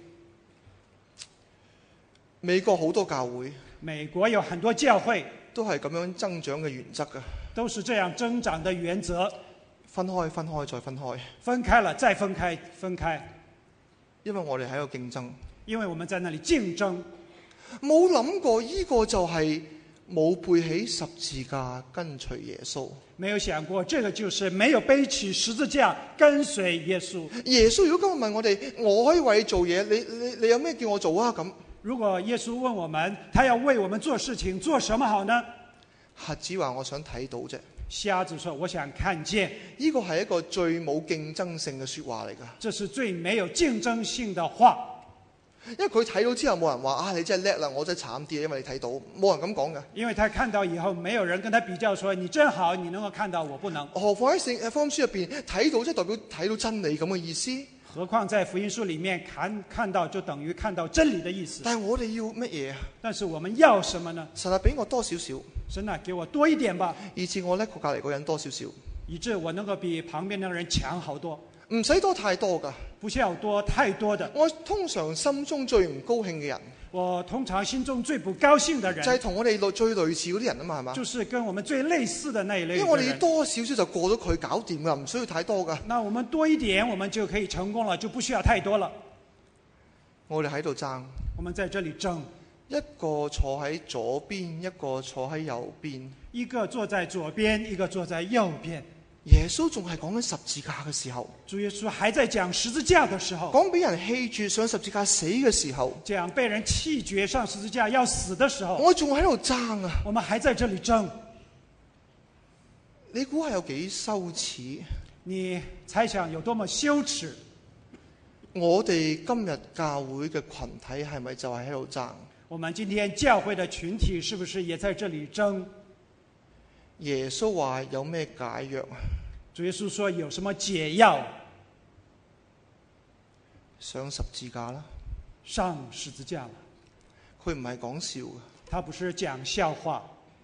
美國好多教會， 美國有很多教會都係咁樣增長嘅原則㗎， 都是這樣增長的原則。 分開，分開，再分開， 分開了再分開，分開。 因為我哋喺度競爭， 因為我們在那裡競爭， 冇諗過呢個就係冇背起十字架跟隨耶穌。 沒有想過這個就是沒有背起十字架跟隨耶穌。 耶穌如果今日問我哋，我可以為你做嘢，你你你有咩叫我做啊？咁如果耶穌問我們，他要為我們做事情，做什麼好呢？ 瞎子話我想睇到啫。 瞎子說我想看見。 呢個係一個最冇競爭性嘅說話嚟㗎。 這是最沒有競爭性的話。 因為佢睇到之後冇人話啊，你真係叻啦，我真係慘啲，因為你睇到，冇人咁講㗎。 因為他看到以後，沒有人跟他比較說你真好，你能夠看到我不能。 何況喺聖福音書入邊睇到，即係代表睇到真理咁嘅意思。 何況在福音書裡面看看到，就等於看到真理的意思。 但係我哋要乜嘢啊？ 但是我們要什麼呢？ 神啊，俾我多少少。 神啊，給我多一點吧。 以致我叻過隔離嗰人多少少。 以致我能夠比旁邊那個人強好多。 唔使多太多㗎。 不需要多太多的。 我通常心中最唔高興嘅人。 我通常心中最不高興的人。 就係同我哋最類似嗰啲人啊嘛，係嘛？ 就是跟我們最類似的那一類。 因為我哋多少少就過咗佢搞掂㗎，唔需要太多㗎。 那我們多一點，我們就可以成功了，就不需要太多了。 我哋喺度爭。 我們在這裡爭。 一個坐喺左邊，一個坐喺右邊。 一個坐在左邊，一個坐在右邊。 耶穌仲係講緊十字架嘅時候， 主耶穌還在講十字架的時候， 講俾人棄絕上十字架死嘅時候， 講被人棄絕上十字架要死的時候， 我仲喺度爭啊！ 我們還在這裡爭。 你估係有幾羞恥？ 你猜想有多麼羞恥？ 我哋今日教會嘅群體係咪就係喺度爭？ 我們今天教會的群體是不是也在這裡爭？ 耶穌話有咩解藥啊？ 主耶穌說有什麼解藥？ 上十字架啦！ 上十字架了。 佢唔係講笑嘅。 他不是講笑話。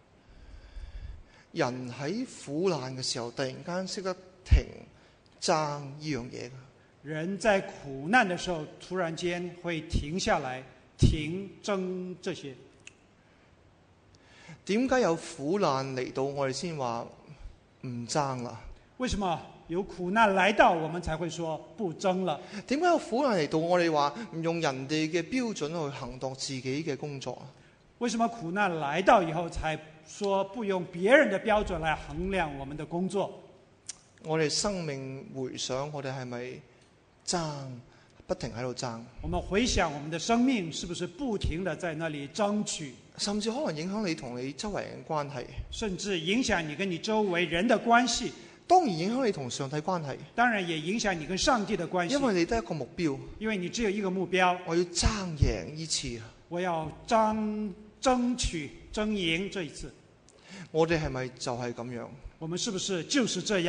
人喺苦難嘅時候，突然間識得停爭呢樣嘢。 人在苦難的時候，突然間會停下來。停爭這些， 點解有苦難嚟到我哋先話唔爭啦？ 為什麼有苦難來到我們才會說不爭了？ 點解有苦難嚟到我哋話唔用人哋嘅標準去衡量自己嘅工作？ 為什麼苦難來到以後才說不用別人的標準來衡量我們的工作？ 我哋生命回想，我哋係咪爭？不停喺度爭。 我們回想我們的生命，是不是不停地在那裡爭取？ 甚至可能影響你同你周圍人嘅關係。 甚至影響你跟你周圍人的關係。 當然影響你同上帝關係。 當然也影響你跟上帝的關係。 因為你得一個目標。 因為你只有一個目標。 我要爭贏呢次。 我要爭爭取爭贏這一次。 我哋係咪就係咁樣？ 我們是不是就是這樣？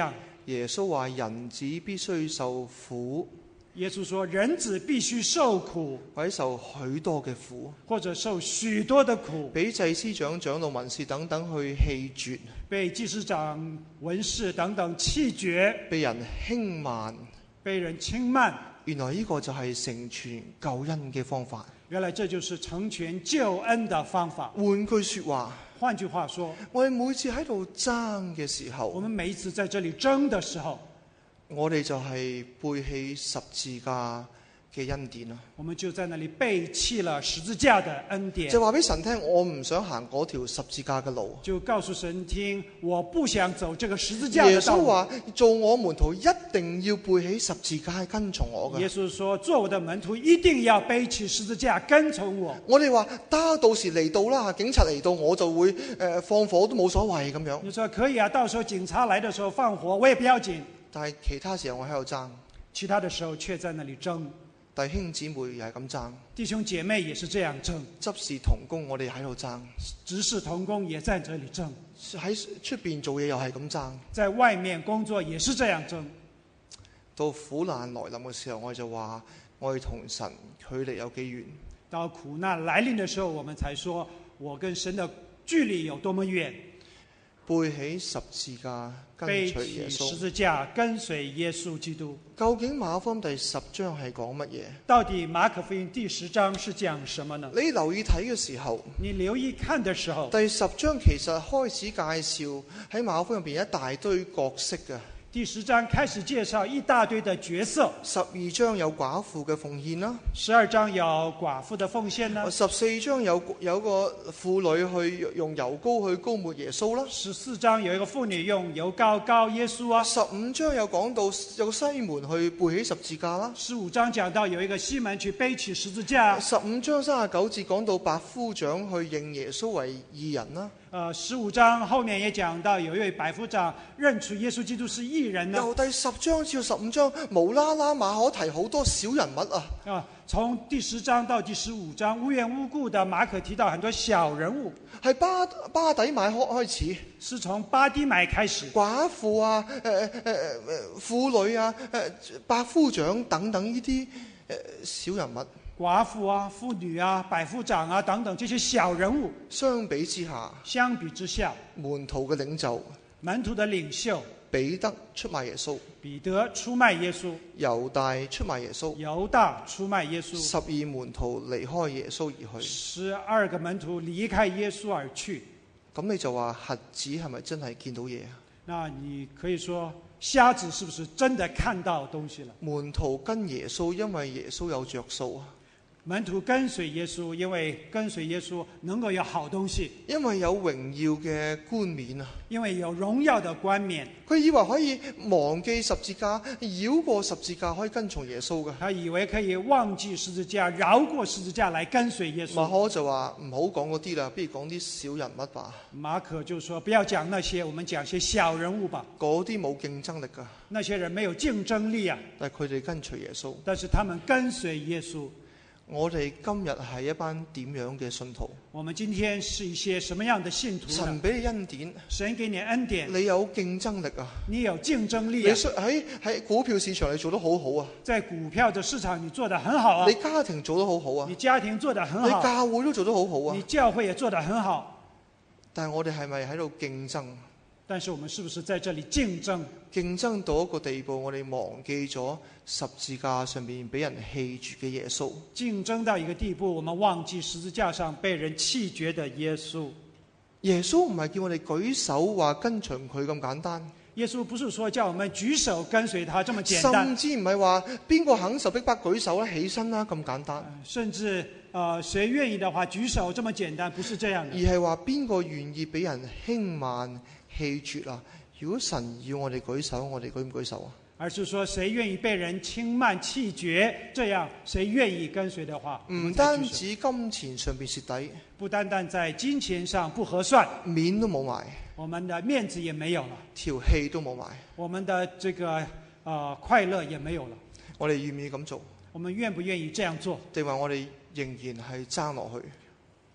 耶穌話人子必須受苦， 耶稣说，人子必须受苦， 或者受許多嘅苦， 或者受许多的苦， 俾祭司長、長老、文士等等去棄絕， 被祭司长、文士等等棄絕， 被人輕慢。 被人輕慢。 原來呢個就係成全救恩嘅方法。 原來這就是成全救恩的方法。 換句說話， 換句話說， 我哋每次喺度爭嘅時我候， 們每一次在這裡爭的時候， 我哋就係背起十字架嘅恩典啦。 我們就在那裡背棄了十字架的恩典， 就話俾神聽，我唔想行嗰條十字架嘅路。 就告訴神聽，我不想走這個十字架的耶道路。 穌話：做我門徒一定要背起十字架係跟從我嘅。 耶穌說：做我的門徒一定要背起十字架跟從我。 我哋話得，到時嚟到啦，警察嚟到我就會誒、呃、放火都冇所謂咁樣。 你說可以啊，到時候警察來的時候放火，我也不要緊。 但係其他時候我喺度爭， 其他的時候卻在那裡爭。 弟兄姊妹又係咁爭， 弟兄姐妹也是這樣爭。 執事同工我哋喺度爭， 執事同工也在這裡爭。 喺出邊做嘢又係咁爭， 在外面工作也是這樣爭。 到苦難來臨嘅時候，我哋就話我哋同神距離有幾遠。 到苦難來臨的時候，我們才說我跟神的距離有多麼遠。 背起十字架跟背隨耶穌。 起十字架跟隨耶穌基督。 究竟馬可福音第十章係講乜嘢？ 到底馬可福音第十章是講什麼呢？ 你留意睇嘅時候， 你留意看的時候， 第十章其實開始介紹喺馬可福音入邊一大堆角色嘅。 第十章開始介紹一大堆的角色。 十二章有寡婦嘅奉獻啦， 十二章有寡婦的奉獻啦， 十四章有有個婦女去用油膏去膏抹耶穌啦， 十四章有一個婦女用油膏膏耶穌啊， 十五章有講到有西門去背起十字架啦， 十五章講到有一個西門去背起十字架， 十五章三十九節講到百夫長去認耶穌為義人啦。 呃，十五章後面也講到有一位百夫長認出耶穌基督是義人呢。 由第十章至到十五章，無啦啦馬可提好多小人物啊！ 啊，從第十章到第十五章，無緣無故的馬可提到很多小人物， 係巴巴底買開開始， 是從巴底買開始， 寡婦啊、誒誒誒誒婦女啊、誒百夫長等等呢啲誒小人物。 寡婦啊、婦女啊、百夫長啊等等這些小人物， 相比之下， 相比之下， 門徒嘅領袖， 門徒的領袖彼得出賣耶穌， 彼得出賣耶穌， 猶大出賣耶穌， 猶大出賣耶穌， 十二門徒離開耶穌而去， 十二個門徒離開耶穌而去。 咁你就話瞎子係咪真係見到嘢啊？ 那你可以說瞎子是不是真的看到東西了？ 門徒跟耶穌，因為耶穌有着數啊。 門徒跟隨耶穌，因為跟隨耶穌能夠有好東西， 因為有榮耀嘅冠冕啊！ 因為有榮耀的冠冕。 佢以為可以忘記十字架，繞過十字架可以跟從耶穌嘅。 他以為可以忘記十字架，繞過十字架來跟隨耶穌。 馬可就話唔好講嗰啲啦，不如講啲小人物吧。 馬可就說不要講那些，我們講些小人物吧。 嗰啲冇競爭力㗎。 那些人沒有競爭力啊。 但係佢哋跟隨耶穌。 但是他們跟隨耶穌。 我哋今日係一班點樣嘅信徒？ 我們今天是一些什麼樣的信徒呢？ 神俾你恩典， 神給你恩典， 你有競爭力啊！ 你有競爭力啊！ 你喺喺股票市場你做得好好啊！ 在股票的市場你做得很好啊！ 你家庭做得好好啊！ 你家庭做得很好， 你教會都做得好好啊！ 你教會也做得很好。 但係我哋係咪喺度競爭？ 但是我們是不是在這裡競爭？ 競爭到一個地步，我哋忘記咗十字架上面俾人棄絕嘅耶穌。 競爭到一個地步，我們忘記十字架上被人棄絕的耶穌。 耶穌唔係叫我哋舉手話跟隨佢咁簡單。 耶穌不是說叫我們舉手跟隨他這麼簡單。 甚至唔係話邊個肯受逼迫舉手啦，起身啦咁簡單。 甚至呃，誰願意的話舉手這麼簡單，不是這樣的。 而係話邊個願意俾人輕慢棄絕啊？如果神要我哋舉手，我哋舉唔舉手啊？ 而是說誰願意被人輕慢棄絕，這樣誰願意跟隨的話， 唔單止金錢上邊蝕底， 不單單在金錢上不合算， 面都冇埋， 我們的面子也沒有了， 條氣都冇埋， 我們的這個呃快樂也沒有了。 我哋願唔願意咁做？ 我們願不願意這樣做？ 定話我哋仍然係爭落去？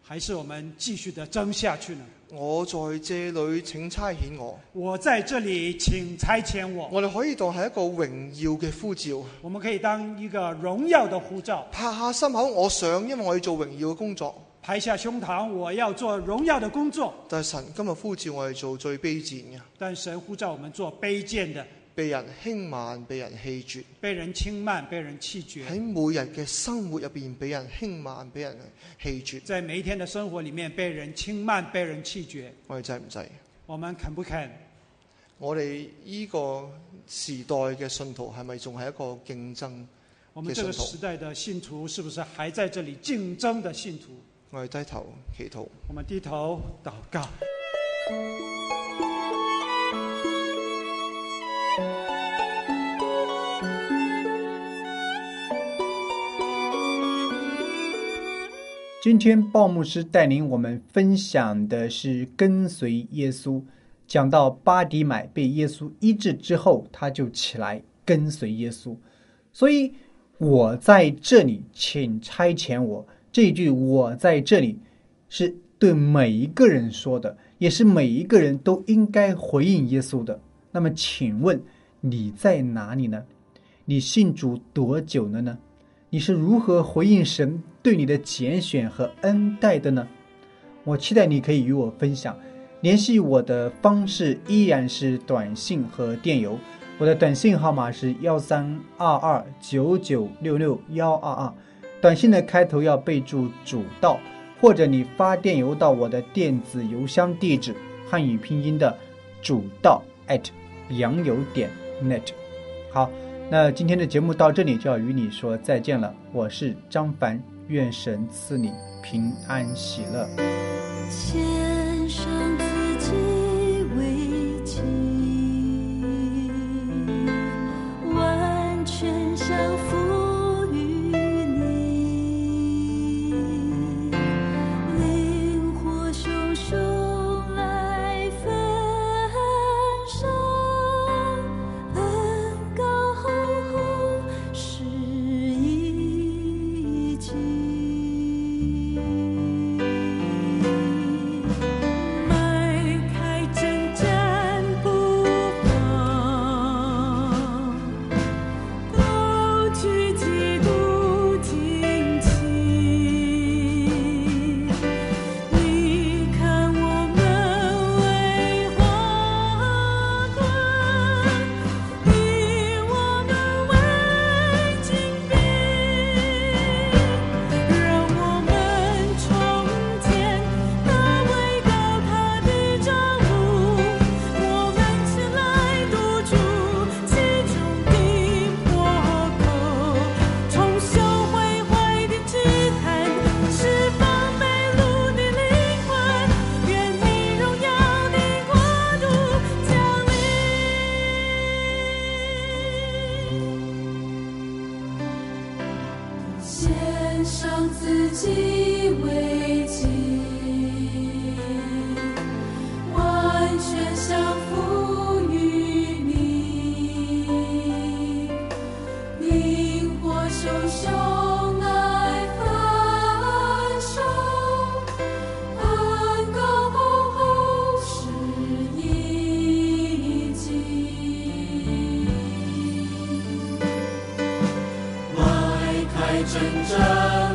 还是我们继续的争下去呢？ 我在這裏請差遣我。 我在這裡請差遣我。 我哋可以當係一個榮耀嘅呼召。 我們可以當一個榮耀的呼召。 拍下心口，我想，因為我要做榮耀嘅工作。 拍下胸膛，我要做榮耀的工作。 但係神今日呼召我哋做最卑賤嘅。 但神呼召我們做卑賤的。 被人輕慢，被人棄絕。 被人輕慢，被人棄絕。 喺每日嘅生活入邊，被人輕慢，被人棄絕。 在每一天的生活裡面，被人輕慢，被人棄絕。 我哋制唔制？ 我們肯不肯？ 我哋呢個時代嘅信徒係咪仲係一個競爭嘅信徒？ 我們這個時代的信徒是不是還在這裡競爭的信徒？ 我哋低頭祈禱。 我們低頭禱告。 今天鲍牧師帶領我們分享的是跟隨耶穌，講到巴底買被耶穌醫治之後，他就起來跟隨耶穌。所以我在這裡請差遣我，這一句我在這裡是對每一個人說的，也是每一個人都應該回應耶穌的。那麼請問你在哪裡呢？你信主多久了呢？你是如何回應神對你的揀選和恩待的呢？我期待你可以與我分享。聯繫我的方式依然是短信和電郵，我的短信號碼是幺三二二九九六六幺二二，短信的開頭要備註主道，或者你發電郵到我的電子郵箱地址，漢語拼音的主道 at 良友點 net。 好，那今天的節目到這裡就要與你說再見了，我是張凡，願神賜你平安喜樂。 獻上自己為祭，完全降服於你，靈火熊熊來焚燒，恩膏厚厚是一己。獻上自己為祭，完全降服於你，靈火熊熊來焚燒，恩膏厚厚是一己，外開真正